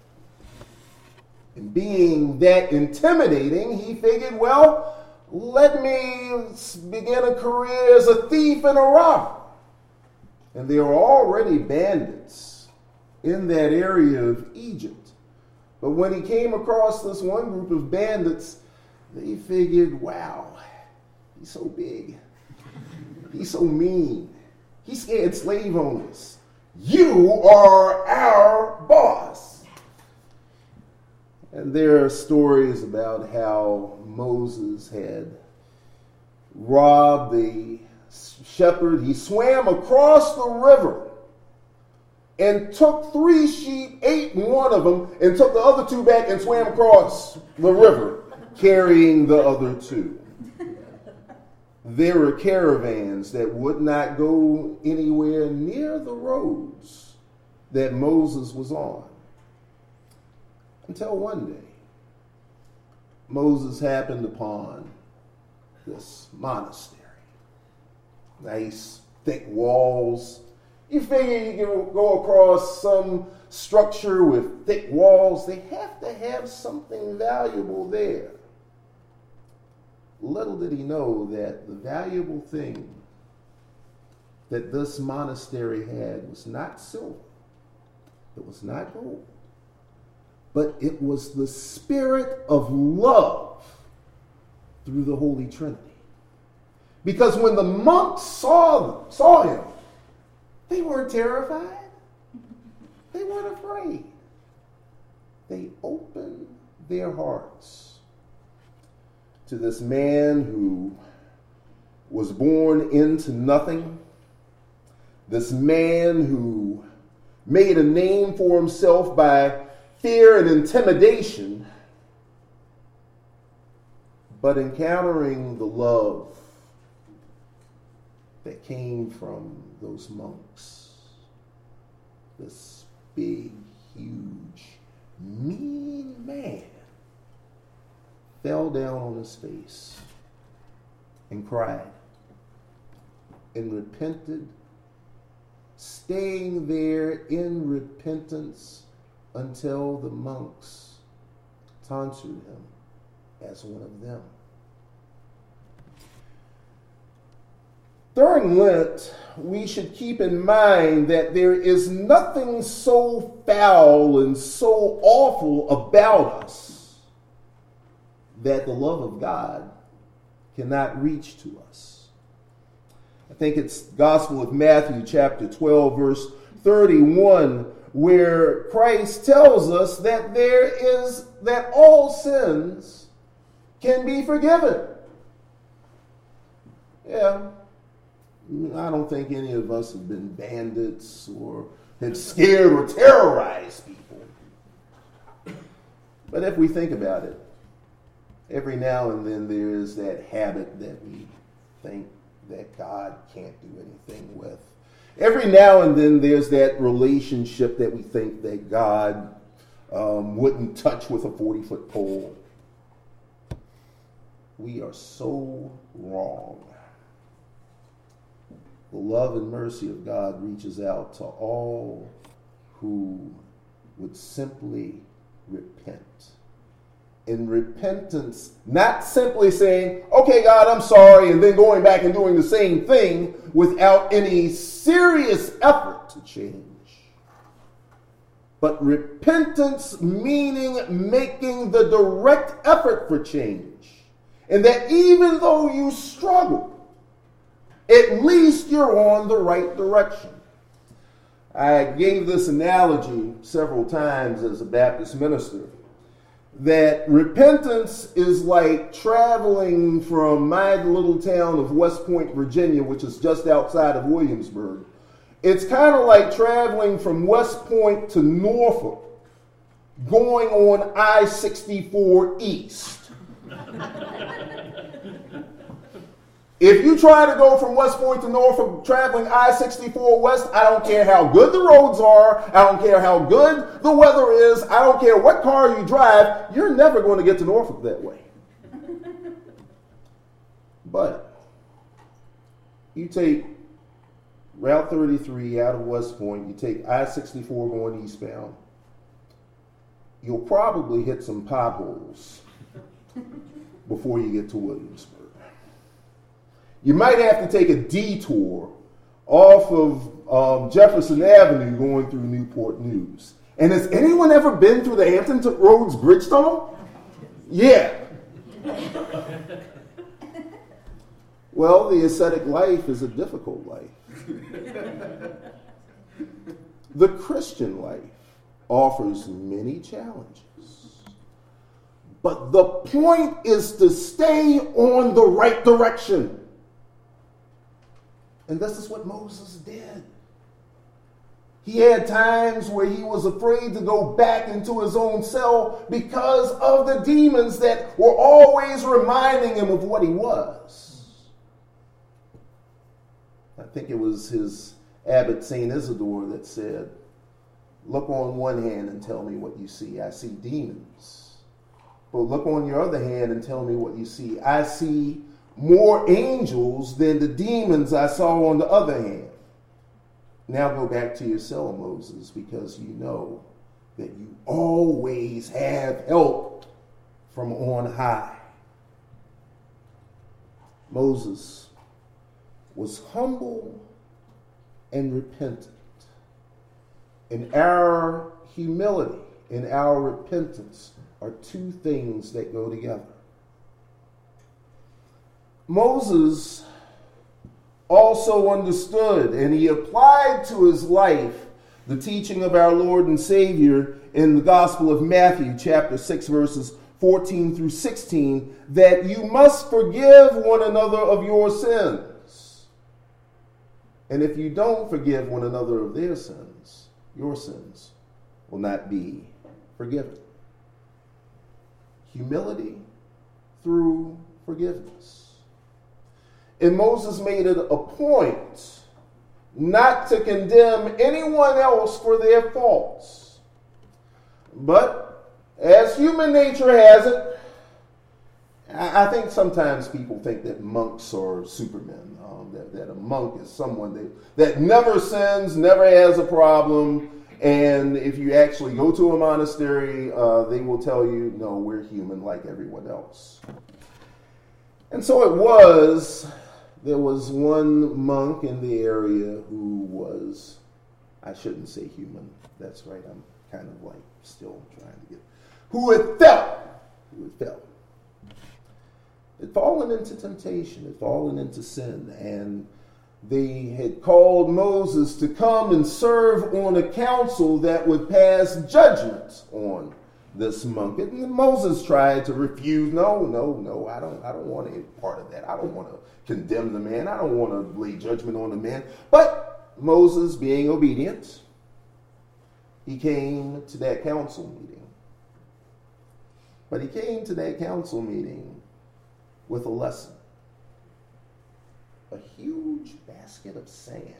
And being that intimidating, he figured, well, let me begin a career as a thief and a robber. And there were already bandits in that area of Egypt. But when he came across this one group of bandits, they figured, wow, he's so big. He's so mean. He scared slave owners. You are our boss. And there are stories about how Moses had robbed a shepherd. He swam across the river and took three sheep, ate one of them, and took the other two back and swam across the river, carrying the other two. There were caravans that would not go anywhere near the roads that Moses was on. Until one day, Moses happened upon this monastery. Nice, thick walls. You figure you can go across some structure with thick walls. They have to have something valuable there. Little did he know that the valuable thing that this monastery had was not silver. It was not gold. But it was the spirit of love through the Holy Trinity. Because when the monks saw them, saw him, they weren't terrified. They weren't afraid. They opened their hearts to this man who was born into nothing, this man who made a name for himself by fear and intimidation, but encountering the love that came from those monks. This big, huge, mean man fell down on his face and cried and repented, staying there in repentance until the monks tonsured him as one of them. During Lent, we should keep in mind that there is nothing so foul and so awful about us that the love of God cannot reach to us. I think it's Gospel of Matthew chapter twelve, verse thirty-one, where Christ tells us that there is, that all sins can be forgiven. Yeah, I don't think any of us have been bandits or have scared or terrorized people. But if we think about it, every now and then there is that habit that we think that God can't do anything with. Every now and then there's that relationship that we think that God um, wouldn't touch with a forty-foot pole. We are so wrong. The love and mercy of God reaches out to all who would simply repent. In repentance, not simply saying, okay, God, I'm sorry, and then going back and doing the same thing without any serious effort to change. But repentance meaning making the direct effort for change. And that even though you struggle, at least you're on the right direction. I gave this analogy several times as a Baptist minister, that repentance is like traveling from my little town of West Point, Virginia, which is just outside of Williamsburg. It's kind of like traveling from West Point to Norfolk, going on I sixty-four East. If you try to go from West Point to Norfolk traveling I sixty-four West, I don't care how good the roads are, I don't care how good the weather is, I don't care what car you drive, you're never going to get to Norfolk that way. But you take Route thirty-three out of West Point, you take I sixty-four going eastbound, you'll probably hit some potholes before you get to Williamsburg. You might have to take a detour off of um, Jefferson Avenue going through Newport News. And has anyone ever been through the Hampton Roads Bridge Tunnel? Yeah. Well, the ascetic life is a difficult life. The Christian life offers many challenges. But the point is to stay on the right direction. And this is what Moses did. He had times where he was afraid to go back into his own cell because of the demons that were always reminding him of what he was. I think it was his abbot, Saint Isidore, that said, look on one hand and tell me what you see. I see demons. But look on your other hand and tell me what you see. I see more angels than the demons I saw on the other hand. Now go back to your cell, Moses, because you know that you always have help from on high. Moses was humble and repentant. And our humility and our repentance are two things that go together. Moses also understood and he applied to his life the teaching of our Lord and Savior in the Gospel of Matthew, chapter six, verses fourteen through sixteen, that you must forgive one another of your sins. And if you don't forgive one another of their sins, your sins will not be forgiven. Humility through forgiveness. And Moses made it a point not to condemn anyone else for their faults. But as human nature has it, I think sometimes people think that monks are supermen, um, that, that a monk is someone that, that never sins, never has a problem, and if you actually go to a monastery, uh, they will tell you, no, we're human like everyone else. And so it was, there was one monk in the area who was, I shouldn't say human, that's right, I'm kind of like still trying to get, who had felt, who had felt. Had fallen into temptation, had fallen into sin, and they had called Moses to come and serve on a council that would pass judgment on this monk. And Moses tried to refuse, no, no, no, I don't, I don't want any part of that. I don't want to condemn the man. I don't want to lay judgment on the man. But Moses, being obedient, he came to that council meeting. But he came to that council meeting with a lesson. A huge basket of sand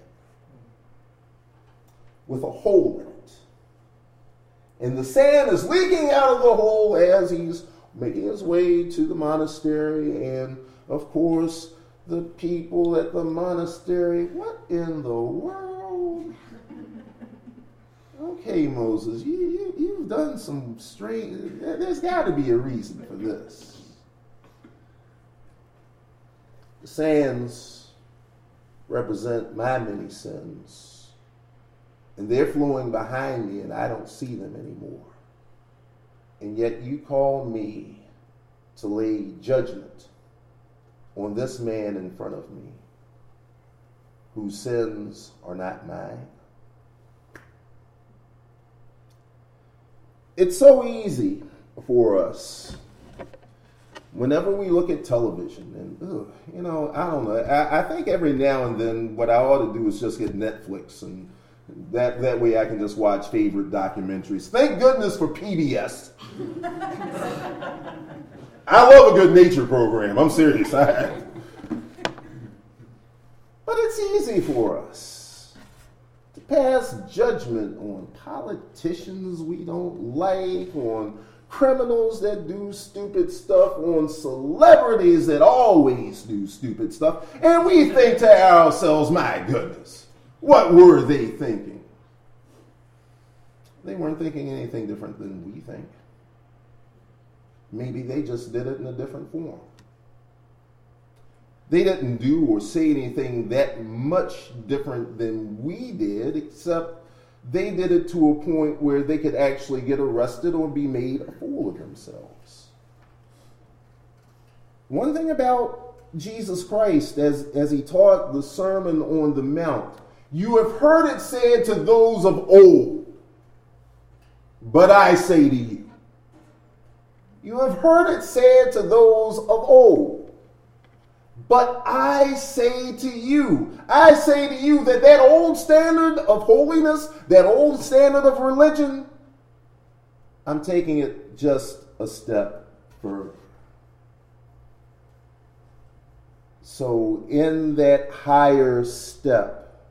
with a hole in it. And the sand is leaking out of the hole as he's making his way to the monastery. And, of course, the people at the monastery, what in the world? Okay, Moses, you, you, you've done some strange, there's got to be a reason for this. The sands represent my many sins, and they're flowing behind me, and I don't see them anymore. And yet you call me to lay judgment on this man in front of me, whose sins are not mine. It's so easy for us whenever we look at television, and ugh, you know, I don't know. I, I think every now and then what I ought to do is just get Netflix, and that that way I can just watch favorite documentaries. Thank goodness for P B S. I love a good nature program. I'm serious. I, but it's easy for us to pass judgment on politicians we don't like, on criminals that do stupid stuff, on celebrities that always do stupid stuff, and we think to ourselves, my goodness, what were they thinking? They weren't thinking anything different than we think. Maybe they just did it in a different form. They didn't do or say anything that much different than we did, except they did it to a point where they could actually get arrested or be made a fool of themselves. One thing about Jesus Christ, as, as he taught the Sermon on the Mount, you have heard it said to those of old, but I say to you. You have heard it said to those of old, but I say to you. I say to you that that old standard of holiness, that old standard of religion, I'm taking it just a step further. So in that higher step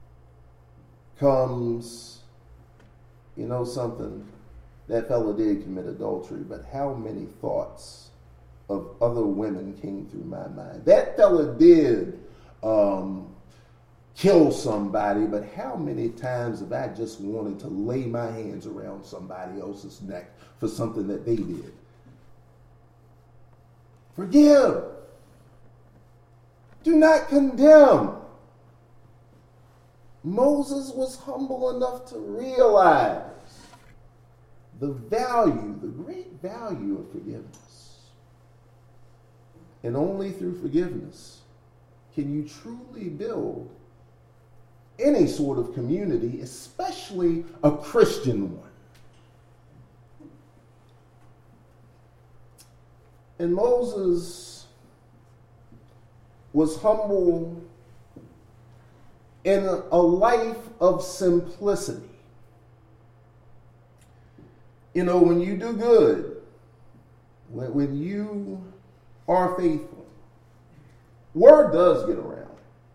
comes, you know something, that fella did commit adultery, but how many thoughts of other women came through my mind? That fella did um, kill somebody, but how many times have I just wanted to lay my hands around somebody else's neck for something that they did? Forgive. Do not condemn. Moses was humble enough to realize the value, the great value of forgiveness. And only through forgiveness can you truly build any sort of community, especially a Christian one. And Moses was humble in a life of simplicity. You know, when you do good, when, when you are faithful, word does get around.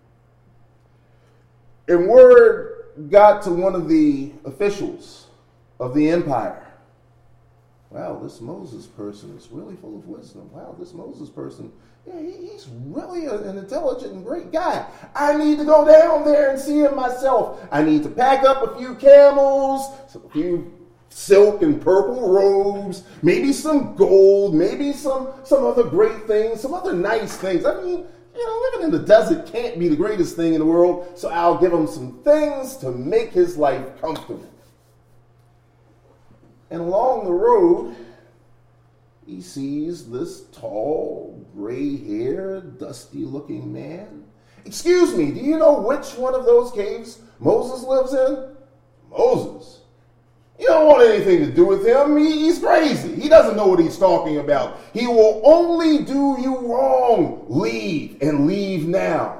And word got to one of the officials of the empire. Wow, this Moses person is really full of wisdom. Wow, this Moses person, yeah, he, he's really a, an intelligent and great guy. I need to go down there and see him myself. I need to pack up a few camels, a few silk and purple robes, maybe some gold, maybe some, some other great things, some other nice things. I mean, you know, living in the desert can't be the greatest thing in the world, so I'll give him some things to make his life comfortable. And along the road, he sees this tall, gray-haired, dusty-looking man. Excuse me, do you know which one of those caves Moses lives in? Moses. You don't want anything to do with him. He, he's crazy. He doesn't know what he's talking about. He will only do you wrong. Leave, and leave now.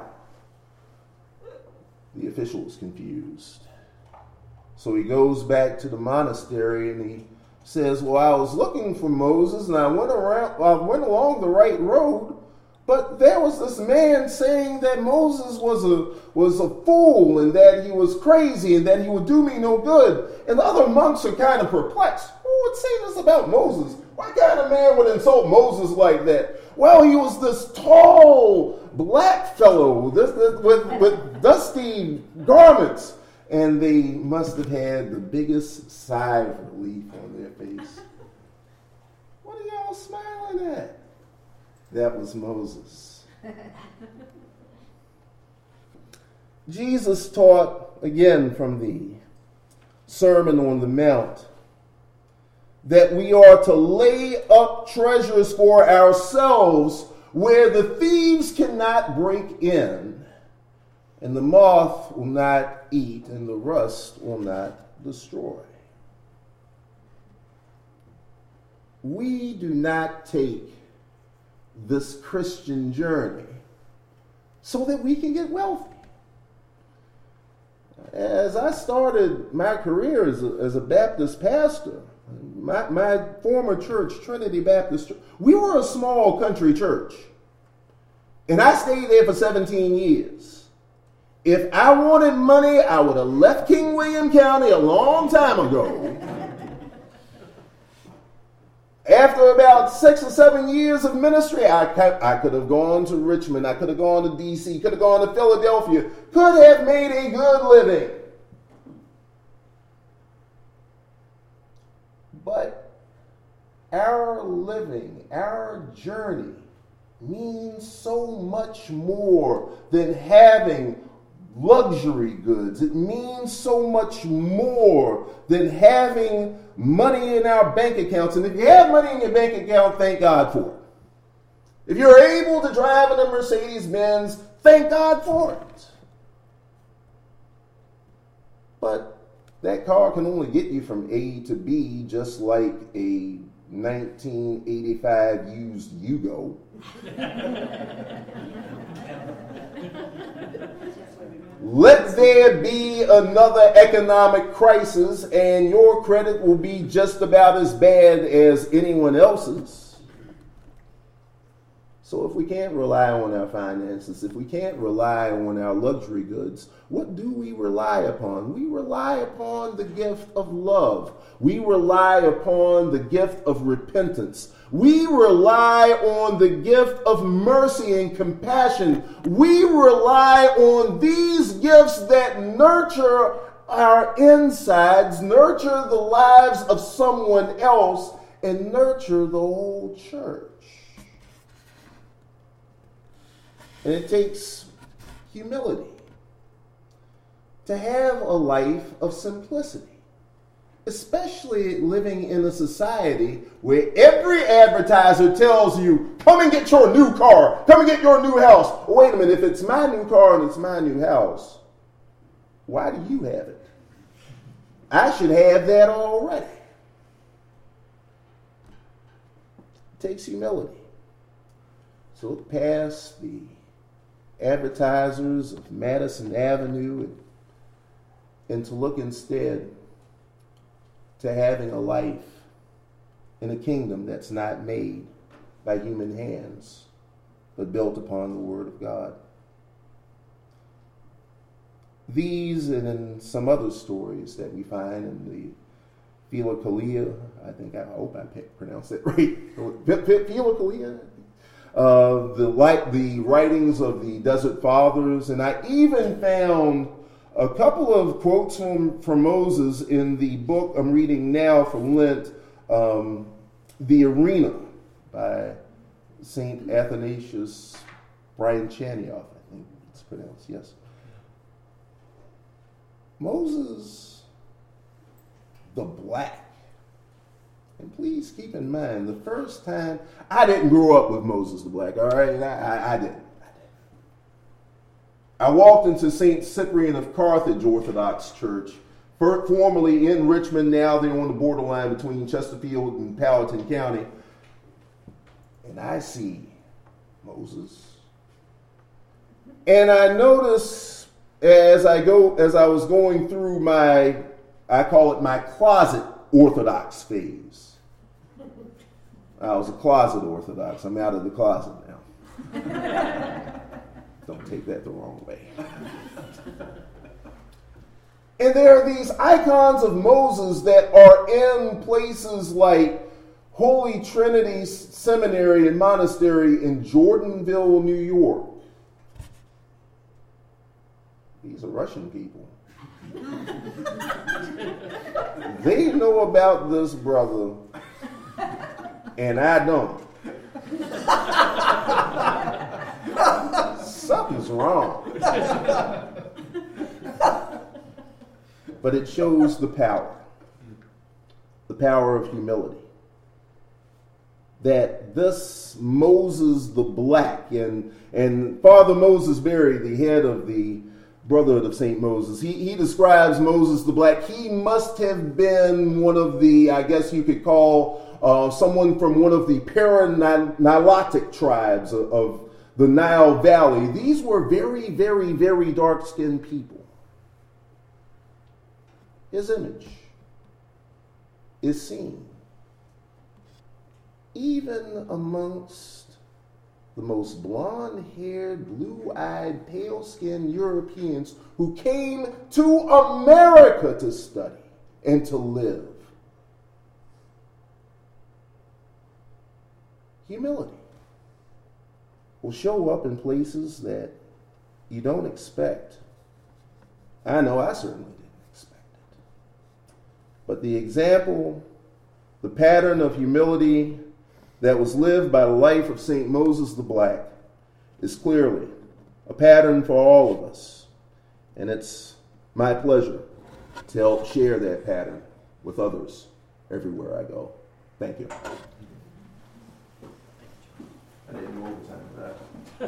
The official is confused. So he goes back to the monastery and he says, well, I was looking for Moses and I went around, I went along the right road, but there was this man saying that Moses was a was a fool and that he was crazy and that he would do me no good. And the other monks are kind of perplexed. Who would say this about Moses? What kind of man would insult Moses like that? Well, he was this tall black fellow this, this, with, with dusty garments. And they must have had the biggest sigh of relief on their face. What are y'all smiling at? That was Moses. Jesus taught, again from the Sermon on the Mount, that we are to lay up treasures for ourselves where the thieves cannot break in, and the moth will not eat, and the rust will not destroy. We do not take this Christian journey so that we can get wealthy. As I started my career as a, as a Baptist pastor, my, my former church, Trinity Baptist Church, we were a small country church. And I stayed there for seventeen years. If I wanted money, I would have left King William County a long time ago. After about six or seven years of ministry, I, I could have gone to Richmond, I could have gone to D C, could have gone to Philadelphia, could have made a good living. But our living, our journey means so much more than having luxury goods. It means so much more than having money in our bank accounts. And if you have money in your bank account, thank God for it. If you're able to drive in a Mercedes-Benz, thank God for it. But that car can only get you from A to B, just like a nineteen eighty-five used Yugo. Let there be another economic crisis and your credit will be just about as bad as anyone else's. So if we can't rely on our finances, if we can't rely on our luxury goods, what do we rely upon? We rely upon the gift of love. We rely upon the gift of repentance. We rely on the gift of mercy and compassion. We rely on these gifts that nurture our insides, nurture the lives of someone else, and nurture the whole church. And it takes humility to have a life of simplicity, especially living in a society where every advertiser tells you, come and get your new car, come and get your new house. Oh, wait a minute, if it's my new car and it's my new house, why do you have it? I should have that already. It takes humility. So look past the advertisers of Madison Avenue and, and to look instead to having a life in a kingdom that's not made by human hands, but built upon the Word of God. These and in some other stories that we find in the Philokalia, I think, I hope I pronounced it right, Philokalia, uh, the, like, the writings of the Desert Fathers, and I even found a couple of quotes from, from Moses in the book I'm reading now from Lent, um, The Arena by Saint Athanasius Bryan-Chanioff, I think it's pronounced, yes. Moses the Black. And please keep in mind, the first time, I didn't grow up with Moses the Black, all right? I, I, I didn't. I walked into Saint Cyprian of Carthage Orthodox Church, formerly in Richmond, now they're on the borderline between Chesterfield and Powhatan County. And I see Moses. And I notice as I go, as I was going through my, I call it my closet Orthodox phase. I was a closet Orthodox. I'm out of the closet now. Don't take that the wrong way. And there are these icons of Moses that are in places like Holy Trinity Seminary and Monastery in Jordanville, New York. These are Russian people. They know about this brother, and I don't. was wrong. But it shows the power, the power of humility. That this Moses the Black, and, and Father Moses Berry, the head of the Brotherhood of Saint Moses, he, he describes Moses the Black. He must have been one of the, I guess you could call, uh, someone from one of the Para-Nilotic tribes of, of the Nile Valley. These were very, very, very dark-skinned people. His image is seen even amongst the most blonde-haired, blue-eyed, pale-skinned Europeans who came to America to study and to live. Humility will show up in places that you don't expect. I know I certainly didn't expect it. But the example, the pattern of humility that was lived by the life of Saint Moses the Black is clearly a pattern for all of us. And it's my pleasure to help share that pattern with others everywhere I go. Thank you. I didn't know overtime for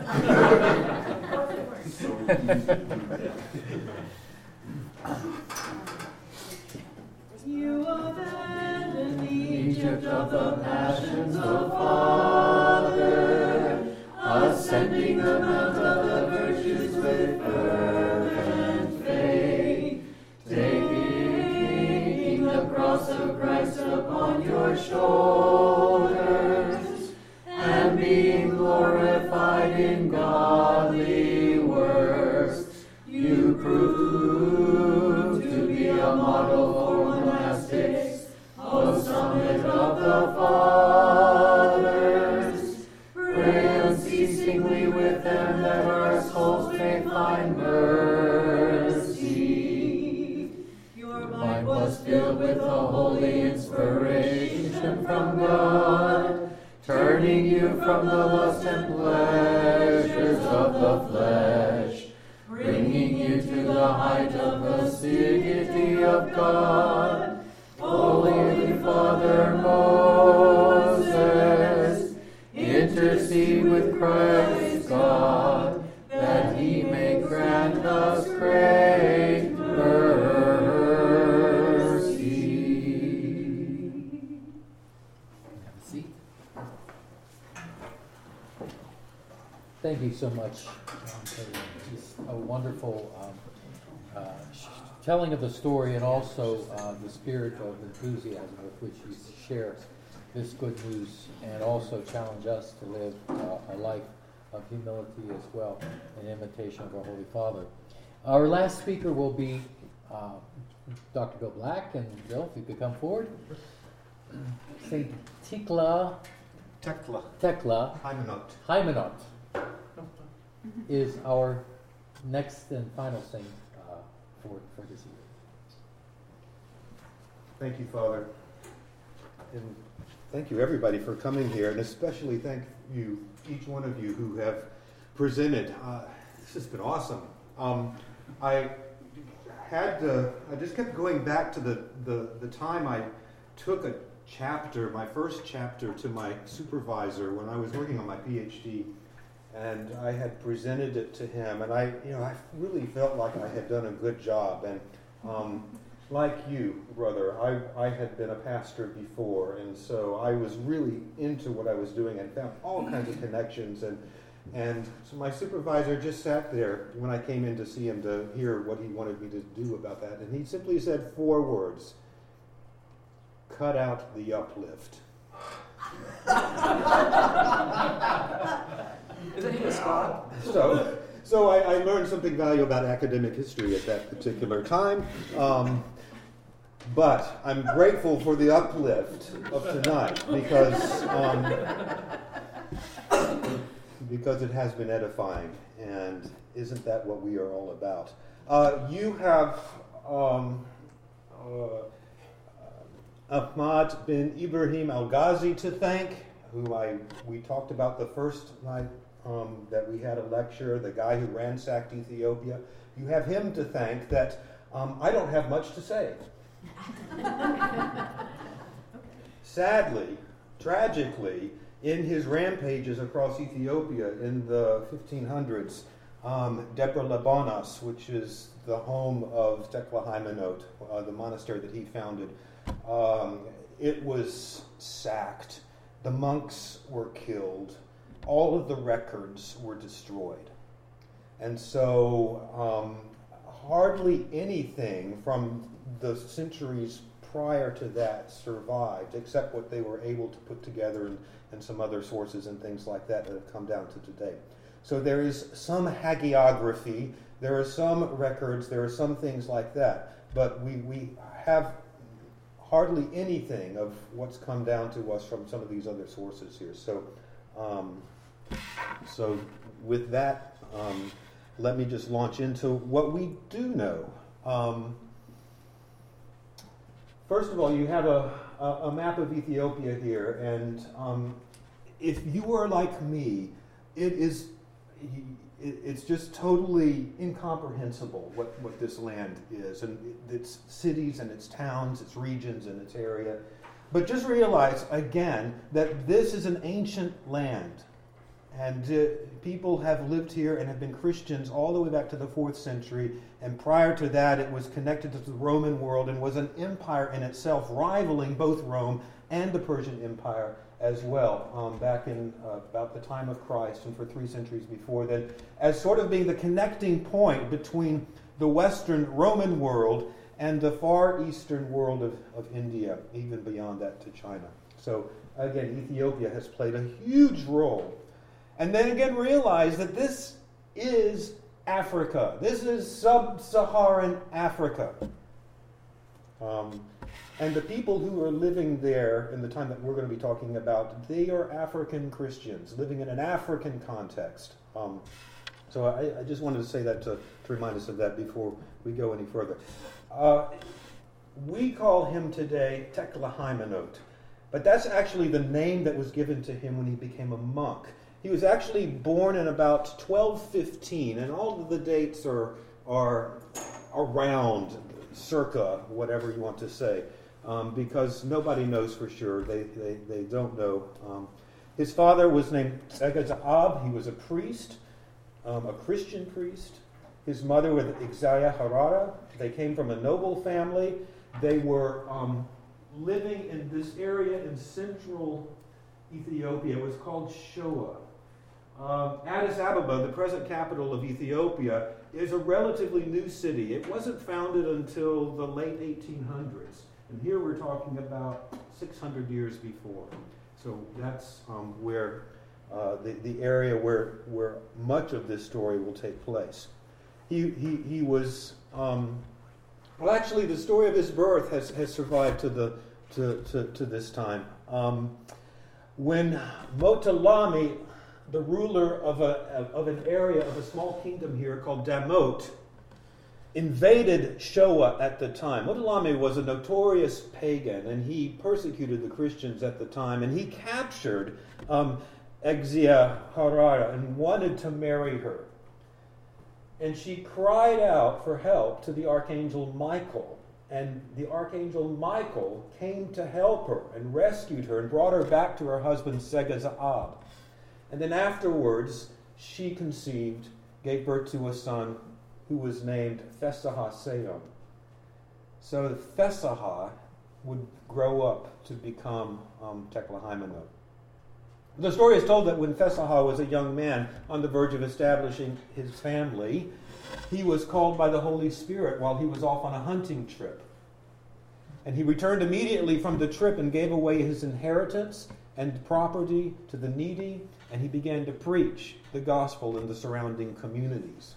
that. You abandoned Egypt of the passions of Father, ascending the mount of the virtues with fervent faith, taking the cross of Christ upon your shoulders, and being glorified in godly works. You proved to be a model for monastics, O summit of the fathers. Pray unceasingly with them that our souls may find mercy. Your mind was filled with a holy inspiration from God, turning you from the lust and pleasures of the flesh, bringing you to the height of the city of God. Holy Father Moses, intercede with Christ God, that he may grant us great mercy. Have a seat. Thank you so much, John Taylor. Just a wonderful um, uh, sh- telling of the story, and also uh, the spirit of enthusiasm with which you share this good news, and also challenge us to live uh, a life of humility as well, in imitation of our Holy Father. Our last speaker will be uh, Doctor Bill Black, and Bill, if you could come forward. Saint Tikla Tekla. Tekla Hymenot. Hymenot is our next and final saint uh, for, for this evening. Thank you, Father. And thank you, everybody, for coming here, and especially thank you, each one of you who have presented. Uh, this has been awesome. Um, I had to, I just kept going back to the, the, the time I took a chapter, my first chapter, to my supervisor when I was working on my PhD. And I had presented it to him, and I, you know, I really felt like I had done a good job. And um, like you, brother, I, I had been a pastor before, and so I was really into what I was doing and found all kinds of connections. And and so my supervisor just sat there when I came in to see him to hear what he wanted me to do about that, and he simply said four words: "Cut out the uplift." Isn't he a Scot? So, so I, I learned something valuable about academic history at that particular time. Um, but I'm grateful for the uplift of tonight because um, because it has been edifying, and isn't that what we are all about? Uh, you have um, uh, Ahmad bin Ibrahim Al-Ghazi to thank, who I we talked about the first night. um, that we had a lecture, the guy who ransacked Ethiopia. You have him to thank that um, I don't have much to say. Sadly, tragically, in his rampages across Ethiopia in the fifteen hundreds, um, Debre Labanos, which is the home of Tekle Haymanot, uh, the monastery that he founded, um, it was sacked. The monks were killed. All of the records were destroyed. And so um, hardly anything from the centuries prior to that survived, except what they were able to put together and, and some other sources and things like that that have come down to today. So there is some hagiography, there are some records, there are some things like that, but we, we have hardly anything of what's come down to us from some of these other sources here. So, um, so with that, um, let me just launch into what we do know. Um, first of all, you have a, a, a map of Ethiopia here, and um, if you are like me, it is it, it's just totally incomprehensible what, what this land is, and its cities and its towns, its regions and its area. But just realize, again, that this is an ancient land. And uh, people have lived here and have been Christians all the way back to the fourth century. And prior to that, it was connected to the Roman world and was an empire in itself, rivaling both Rome and the Persian Empire as well, um, back in uh, about the time of Christ and for three centuries before then, as sort of being the connecting point between the Western Roman world and the far eastern world of, of India, even beyond that to China. So again, Ethiopia has played a huge role. And then again, realize that this is Africa. This is sub-Saharan Africa. Um, and the people who are living there in the time that we're going to be talking about, they are African Christians living in an African context. Um, so I, I just wanted to say that to, to remind us of that before we go any further. Uh, we call him today Tekle Haymanot, but that's actually the name that was given to him when he became a monk. He was actually born in about twelve fifteen, and all of the dates are are around, circa, whatever you want to say, um, because nobody knows for sure. They they, they don't know. Um, his father was named Sega Za'ab. He was a priest, um, a Christian priest. His mother was Ixaya Harara. They came from a noble family. They were um, living in this area in central Ethiopia. It was called Shoa. Um, Addis Ababa, the present capital of Ethiopia, is a relatively new city. It wasn't founded until the late eighteen hundreds. And here we're talking about six hundred years before. So that's um, where uh, the, the area where, where much of this story will take place. He, he, he was, um, well actually the story of his birth has, has survived to, the, to, to, to this time. Um, when Motalami, the ruler of a of an area of a small kingdom here called Damot, invaded Shoa at the time. Motalami was a notorious pagan, and he persecuted the Christians at the time, and he captured um, Ixaya Harara and wanted to marry her. And she cried out for help to the archangel Michael, and the archangel Michael came to help her and rescued her and brought her back to her husband Sega Za'ab. And then afterwards, she conceived, gave birth to a son who was named Fesaha Seyom. So Fesaha would grow up to become um, Tekle Haymanot. The story is told that when Fesaha was a young man on the verge of establishing his family, he was called by the Holy Spirit while he was off on a hunting trip. And he returned immediately from the trip and gave away his inheritance and property to the needy, and he began to preach the gospel in the surrounding communities.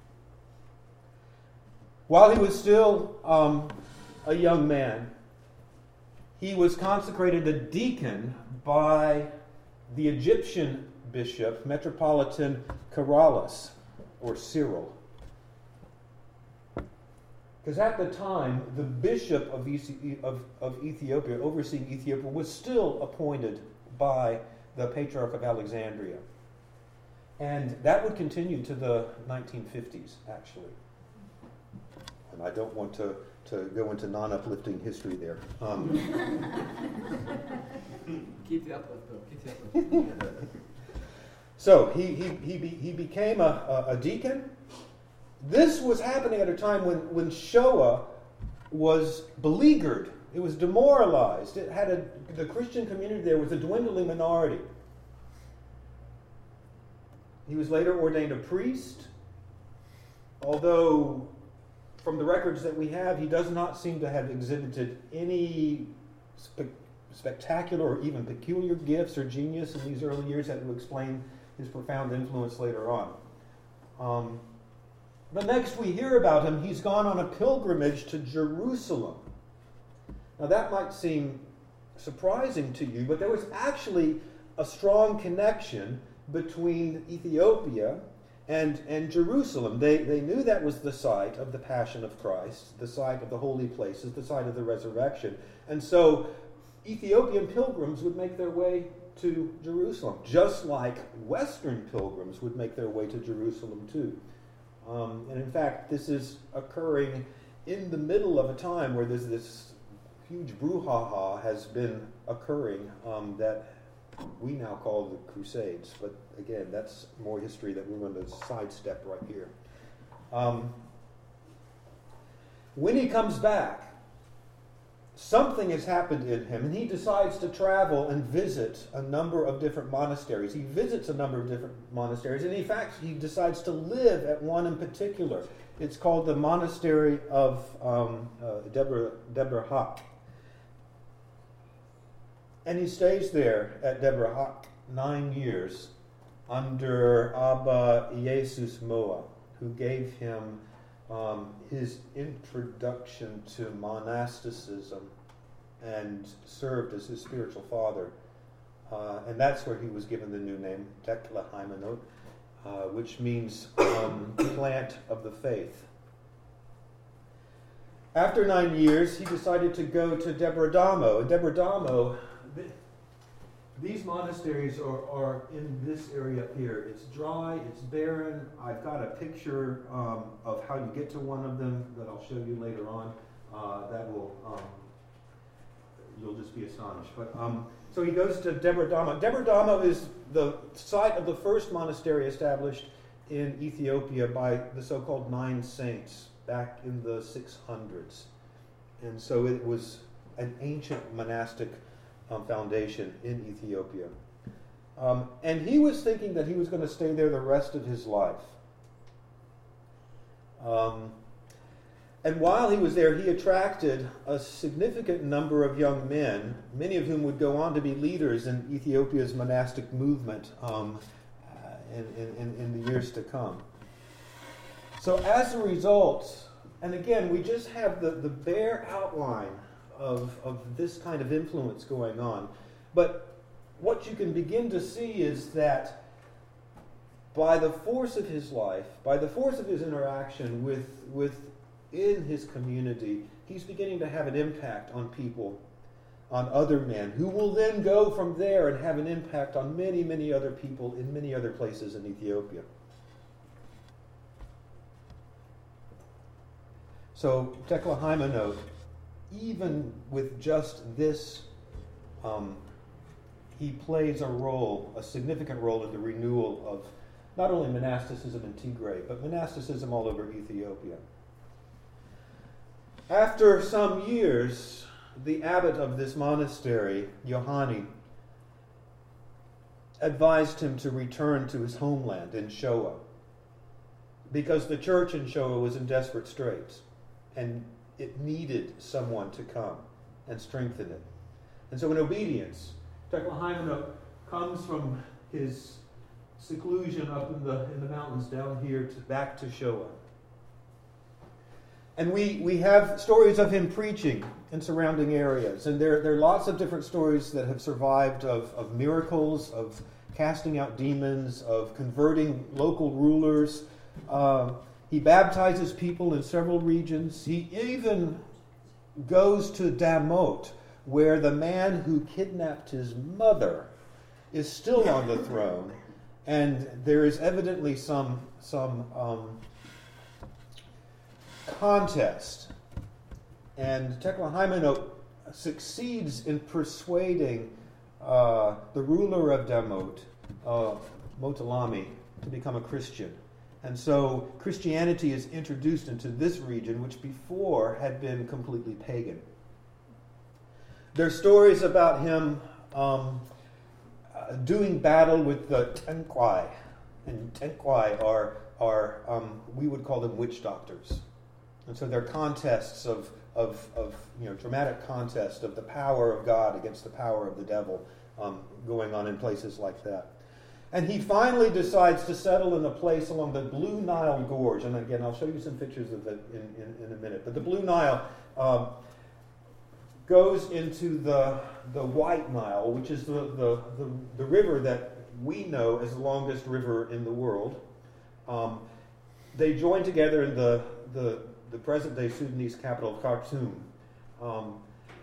While he was still um, a young man, he was consecrated a deacon by the Egyptian bishop, Metropolitan Karalis, or Cyril. Because at the time, the bishop of, Ethi- of, of Ethiopia, overseeing Ethiopia, was still appointed by the Patriarch of Alexandria. And that would continue to the nineteen fifties, actually. And I don't want to, to go into non-uplifting history there. Um, Keep the uplift, though. Keep the uplift. So he, he, he, be, he became a, a, a deacon. This was happening at a time when, when Showa was beleaguered. It was demoralized. It had a, the Christian community there was a dwindling minority. He was later ordained a priest, although from the records that we have, he does not seem to have exhibited any spe- spectacular or even peculiar gifts or genius in these early years that will explain his profound influence later on. Um, the next we hear about him, he's gone on a pilgrimage to Jerusalem. Now that might seem surprising to you, but there was actually a strong connection between Ethiopia and, and Jerusalem. They, they knew that was the site of the Passion of Christ, the site of the holy places, the site of the resurrection. And so Ethiopian pilgrims would make their way to Jerusalem, just like Western pilgrims would make their way to Jerusalem too. Um, and in fact, this is occurring in the middle of a time where there's this huge brouhaha has been occurring um, that we now call the Crusades. But again, that's more history that we're going to sidestep right here. Um, when he comes back, something has happened in him, and he decides to travel and visit a number of different monasteries. He visits a number of different monasteries, and in fact, he decides to live at one in particular. It's called the Monastery of um, uh, Debre, Debre Hak. And he stays there at Debre Hak nine years under Abba Jesus Moa, who gave him Um, his introduction to monasticism and served as his spiritual father. Uh, and that's where he was given the new name, Tekla Haimanot, uh, which means um, plant of the faith. After nine years, he decided to go to Debre Damo. And Debre Damo, th- these monasteries are, are in this area up here. It's dry, it's barren. I've got a picture um, of how you get to one of them that I'll show you later on. Uh, that will, um, you'll just be astonished. But um, so he goes to Debre Damo. Debre Damo is the site of the first monastery established in Ethiopia by the so-called Nine Saints back in the six hundreds. And so it was an ancient monastic Um, foundation in Ethiopia. Um, and he was thinking that he was going to stay there the rest of his life. Um, and while he was there, he attracted a significant number of young men, many of whom would go on to be leaders in Ethiopia's monastic movement um, in, in, in the years to come. So as a result, and again, we just have the, the bare outline Of, of this kind of influence going on. But what you can begin to see is that by the force of his life, by the force of his interaction with within his community, he's beginning to have an impact on people, on other men, who will then go from there and have an impact on many, many other people in many other places in Ethiopia. So Tekla Haimanot, even with just this, um, he plays a role, a significant role in the renewal of not only monasticism in Tigray, but monasticism all over Ethiopia. After some years, the abbot of this monastery, Yohani, advised him to return to his homeland in Showa, because the church in Showa was in desperate straits, and it needed someone to come and strengthen it. And so in obedience, Tekla Haimanot comes from his seclusion up in the in the mountains down here to back to Showa. And we, we have stories of him preaching in surrounding areas. And there, there are lots of different stories that have survived of, of miracles, of casting out demons, of converting local rulers. Uh, He baptizes people in several regions. He even goes to Damot, where the man who kidnapped his mother is still on the throne, And there is evidently some, some um, contest. And Tekle Haimanot succeeds in persuading uh, the ruler of Demot, uh, Motalami, to become a Christian. And so Christianity is introduced into this region, which before had been completely pagan. There are stories about him um, uh, doing battle with the Tenquai. And Tenquai are, are um, we would call them witch doctors. And so they're contests of, of, of, you know, dramatic contest of the power of God against the power of the devil um, going on in places like that. And he finally decides to settle in a place along the Blue Nile Gorge. And again, I'll show you some pictures of it in, in, in a minute. But the Blue Nile um, goes into the, the White Nile, which is the, the, the, the river that we know as the longest river in the world. Um, they join together in the, the, the present-day Sudanese capital, Khartoum. Um,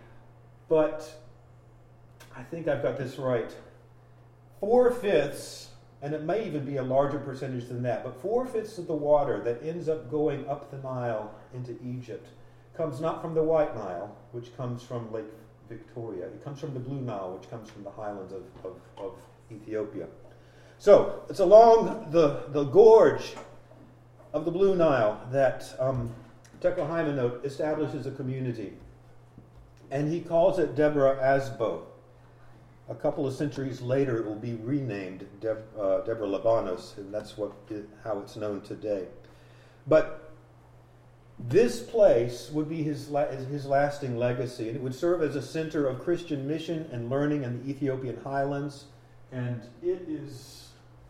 but I think I've got this right. Four-fifths, and it may even be a larger percentage than that, but four-fifths of the water that ends up going up the Nile into Egypt comes not from the White Nile, which comes from Lake Victoria. It comes from the Blue Nile, which comes from the highlands of, of, of Ethiopia. So it's along the, the gorge of the Blue Nile that um, Tekle Haimanot establishes a community. And he calls it Deborah Asbo. A couple of centuries later, it will be renamed Deb, uh, Deborah Labanos, and that's what it, how it's known today. But this place would be his, la- his lasting legacy, and it would serve as a center of Christian mission and learning in the Ethiopian highlands. And it is,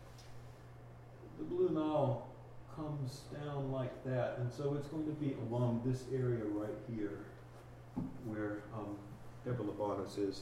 the Blue Nile comes down like that, and so it's going to be along this area right here where um, Deborah Labanos is.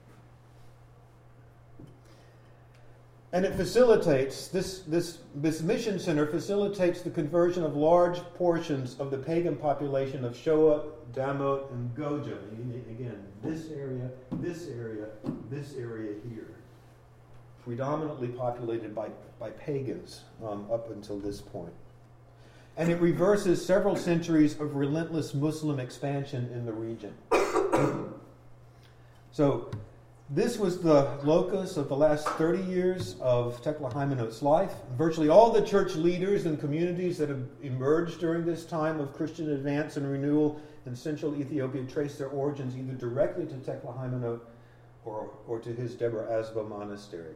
And it facilitates, this, this, this mission center facilitates the conversion of large portions of the pagan population of Shoa, Damot, and Goja. Again, this area, this area, this area here. Predominantly populated by, by pagans um, up until this point. And it reverses several centuries of relentless Muslim expansion in the region. So, this was the locus of the last thirty years of Tekle Haimanot's life. Virtually all the church leaders and communities that have emerged during this time of Christian advance and renewal in central Ethiopia trace their origins either directly to Tekle Haimanot or, or to his Deborah Asbo monastery.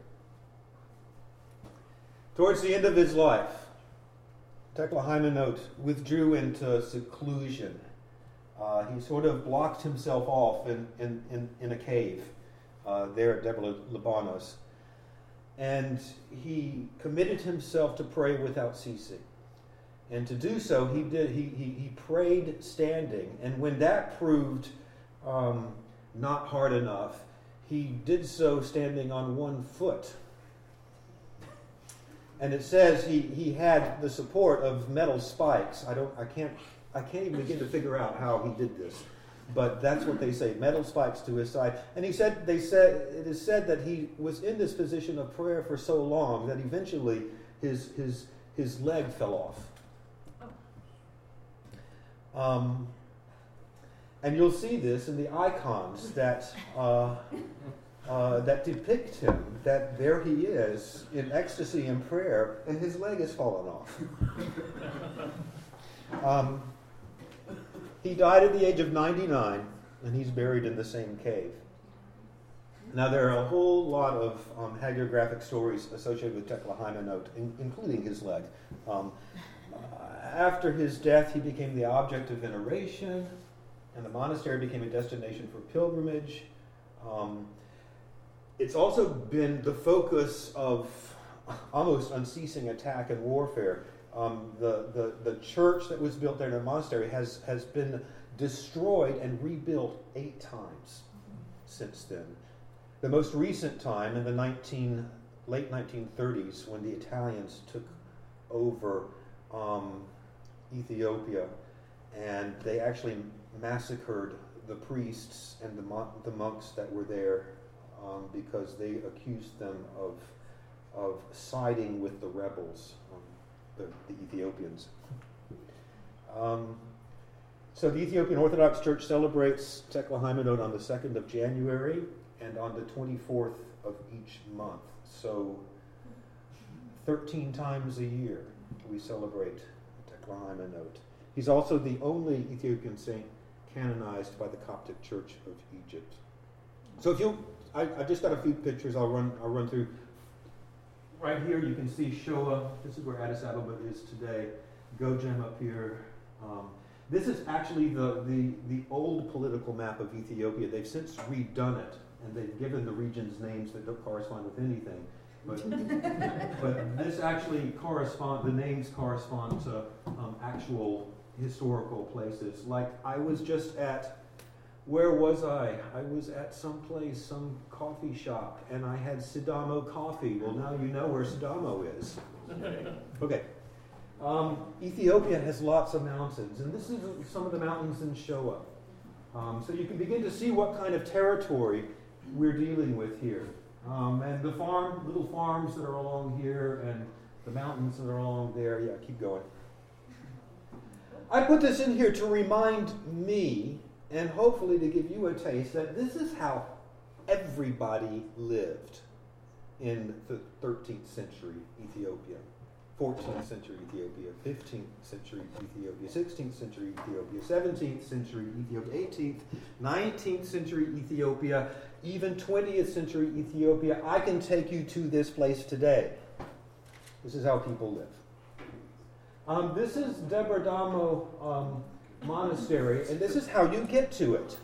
Towards the end of his life, Tekle Haimanot withdrew into seclusion. Uh, he sort of blocked himself off in, in, in, in a cave. Uh, there at Deborah Labanos. And he committed himself to pray without ceasing. And to do so, he did. He, he, he prayed standing. And when that proved um, not hard enough, he did so standing on one foot. And it says he, he had the support of metal spikes. I don't. I can't. I can't even begin to figure out how he did this. But that's what they say, metal spikes to his side. And he said, they said, it is said that he was in this position of prayer for so long that eventually his his his leg fell off. Um, and you'll see this in the icons that uh, uh, that depict him. That there he is in ecstasy and prayer, and his leg has fallen off. um, He died at the age of ninety-nine, and he's buried in the same cave. Now, there are a whole lot of um, hagiographic stories associated with Tekle Haimanot, in, including his leg. Um, uh, after his death, he became the object of veneration, and the monastery became a destination for pilgrimage. Um, it's also been the focus of almost unceasing attack and warfare. Um, the, the, the church that was built there in the monastery has, has been destroyed and rebuilt eight times since then. The most recent time in the nineteen, late nineteen thirties when the Italians took over um, Ethiopia, and they actually massacred the priests and the, mon- the monks that were there um, because they accused them of of siding with the rebels, um, the, the Ethiopians. Um, so the Ethiopian Orthodox Church celebrates Tekla Haymanot on the second of January and on the twenty-fourth of each month. So thirteen times a year we celebrate Tekla Haymanot. He's also the only Ethiopian saint canonized by the Coptic Church of Egypt. So if you, I, I've just got a few pictures I'll run, I'll run through. Right here you can see Shoa. This is where Addis Ababa is today. Gojem up here. Um, this is actually the, the, the old political map of Ethiopia. They've since redone it, and they've given the regions names that don't correspond with anything. But, but this actually correspond, the names correspond to um, actual historical places. Like I was just at, where was I? I was at some place, some coffee shop, and I had Sidamo coffee. Well, now you know where Sidamo is. Okay. Um, Ethiopia has lots of mountains, and this is some of the mountains in Shoa. Um, so you can begin to see what kind of territory we're dealing with here. Um, and the farm, little farms that are along here, and the mountains that are along there. Yeah, keep going. I put this in here to remind me, and hopefully to give you a taste, that this is how everybody lived in the thirteenth century Ethiopia, fourteenth century Ethiopia, fifteenth century Ethiopia, sixteenth century Ethiopia, seventeenth century Ethiopia, eighteenth, nineteenth century Ethiopia, even twentieth century Ethiopia. I can take you to this place today. This is how people live. Um, this is Debre Damo um, Monastery, and this is how you get to it.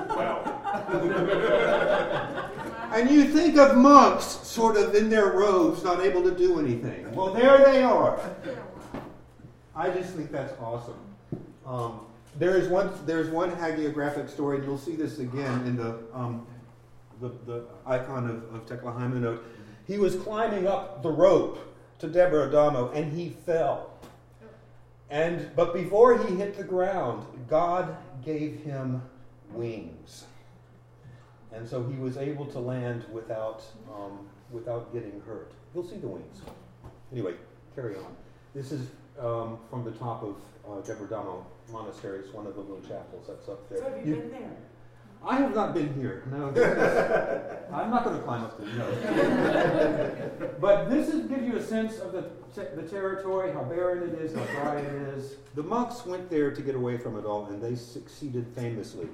And you think of monks sort of in their robes, not able to do anything. Well, there they are. I just think that's awesome. Um, there is one. There's one hagiographic story, and you'll see this again in the um, the, the icon of, of Tekla Haymanot. He was climbing up the rope to Debre Damo, and he fell. And but before he hit the ground, God gave him wings, and so he was able to land without um, without getting hurt. You'll see the wings. Anyway, carry on. This is um, from the top of uh, Debre Damo Monastery. It's one of the little chapels that's up there. So have you, you been there? I have not been here. No, I'm not going to climb up there. No. But this is give you a sense of the te- the territory, how barren it is, how dry it is. The monks went there to get away from it all, and they succeeded famously.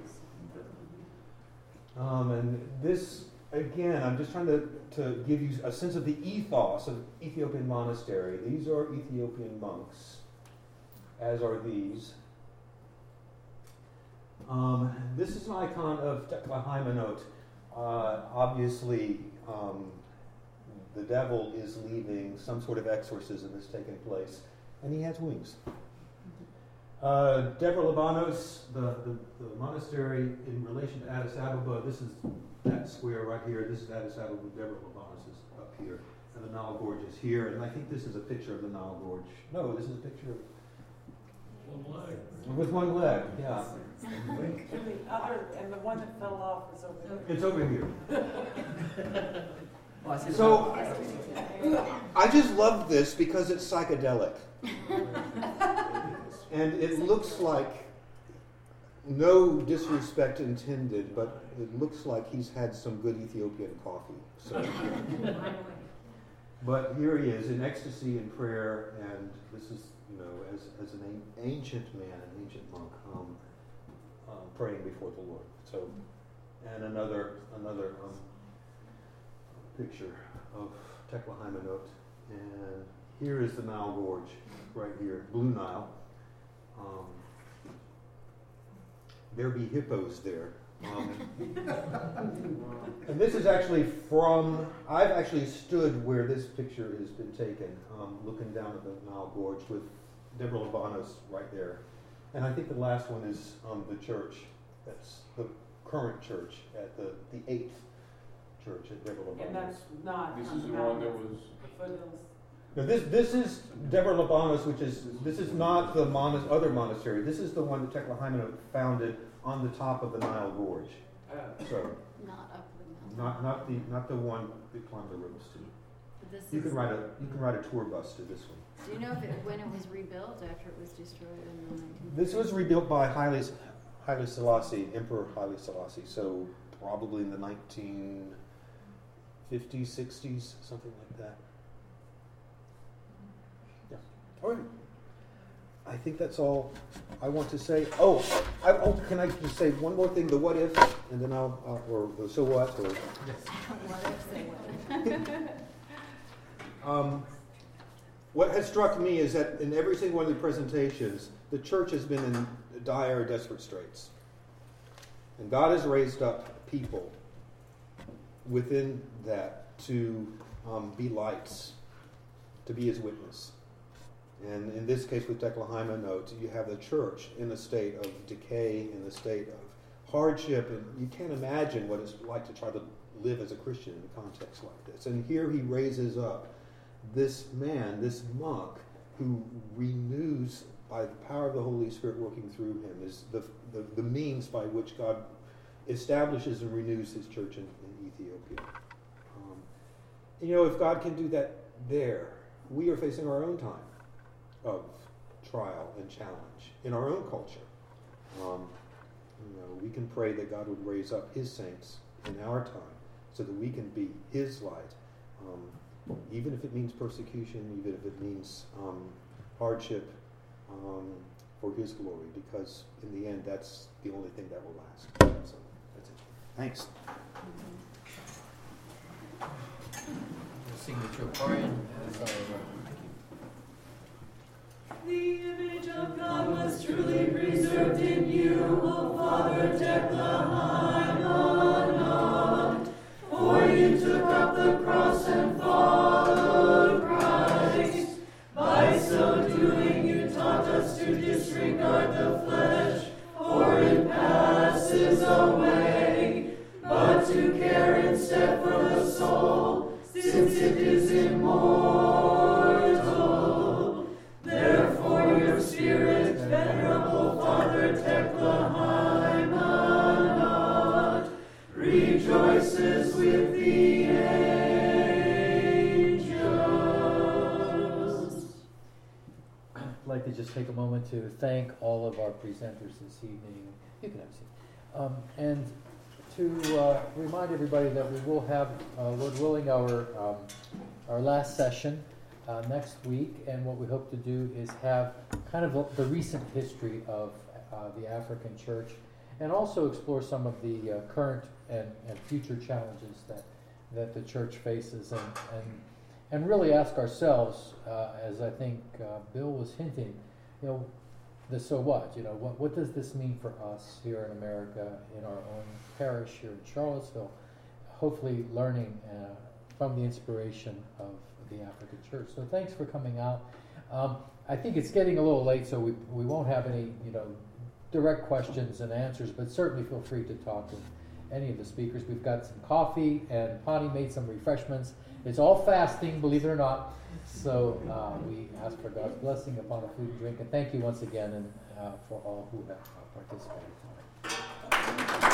Um, and this, again, I'm just trying to, to give you a sense of the ethos of Ethiopian monastery. These are Ethiopian monks, as are these. Um, this is an icon of Tekla Haymanot. Uh, obviously, um, the devil is leaving, some sort of exorcism is taking place, and he has wings. Uh, Debre Libanos, the, the, the monastery in relation to Addis Ababa, this is that square right here. This is Addis Ababa, Debre Libanos is up here, and the Nile Gorge is here, and I think this is a picture of the Nile Gorge. No, this is a picture of One leg. with one leg, yeah. And the other, and the one that fell off is over there. It's over here. Well, I see the- So, I just love this because it's psychedelic. And it looks like, no disrespect intended, but it looks like he's had some good Ethiopian coffee. So, but here he is in ecstasy and prayer, and this is, you know, as, as an an- ancient man, an ancient monk, um, um, praying before the Lord. So, and another another um, picture of Tekla Haymanot, and here is the Nile Gorge, right here, Blue Nile. Um, there be hippos there. Um, and this is actually from, I've actually stood where this picture has been taken, um, looking down at the Nile Gorge with Debre Libanos right there. And I think the last one is um, the church, that's the current church at the, the eighth church at Debre Libanos. And that's not This on is the the one mountain, that was. the foothills. Now this this is Debre Libanos, which is this is not the monas, other monastery. This is the one that Tekla Haymanot founded on the top of the Nile Gorge. Uh, So Not up the mountain. not not the not the one we climbed the roads to. this You is, can ride a you can ride a tour bus to this one. do you know if it, when it was rebuilt after it was destroyed in the nineteen? This was rebuilt by Haile, Haile Selassie, Emperor Haile Selassie, so probably in the nineteen fifties, sixties, something like that. Yeah. All right. I think that's all I want to say. Oh, I, oh, can I just say one more thing? The what if, and then I'll, uh, or the so what, or. What if, say what? Um, what has struck me is that in every single one of the presentations, the church has been in dire, desperate straits. And God has raised up people within that to um, be lights, to be his witness. And in this case with Declaheima Notes, you have the church in a state of decay, in a state of hardship, and you can't imagine what it's like to try to live as a Christian in a context like this. And here he raises up this man, this monk, who renews by the power of the Holy Spirit working through him, is the, the, the means by which God establishes and renews his church in, in Ethiopia. Um, you know, if God can do that there, we are facing our own time of trial and challenge in our own culture. Um, you know, we can pray that God would raise up his saints in our time so that we can be his light, um, even if it means persecution, even if it means um, hardship, um, for his glory, because in the end, that's the only thing that will last. So that's it. Thanks. Signature Florian. The image of God was truly preserved in you, O Father Declaheima. For you took up the cross and followed Christ. By so doing, you taught us to disregard the flesh, for it passes away, but to care instead for the soul, since it is immortal. Therefore your spirit, venerable Father Declaheima, rejoices with the angels. I'd like to just take a moment to thank all of our presenters this evening. You can have a seat. Um, and to uh, remind everybody that we will have, uh, Lord willing, our um, our last session uh, next week, and what we hope to do is have kind of a, the recent history of uh, the African church, and also explore some of the uh, current and, and future challenges that that the church faces, and and, and really ask ourselves, uh, as I think uh, Bill was hinting, you know, the so what, you know, what what does this mean for us here in America, in our own parish here in Charlottesville, hopefully learning uh, from the inspiration of the African church. So thanks for coming out. Um, I think it's getting a little late, so we we won't have any, you know, direct questions and answers, but certainly feel free to talk with any of the speakers. We've got some coffee, and Pani made some refreshments. It's all fasting, believe it or not. So uh, we ask for God's blessing upon the food and drink, and thank you once again and uh, for all who have uh, participated tonight.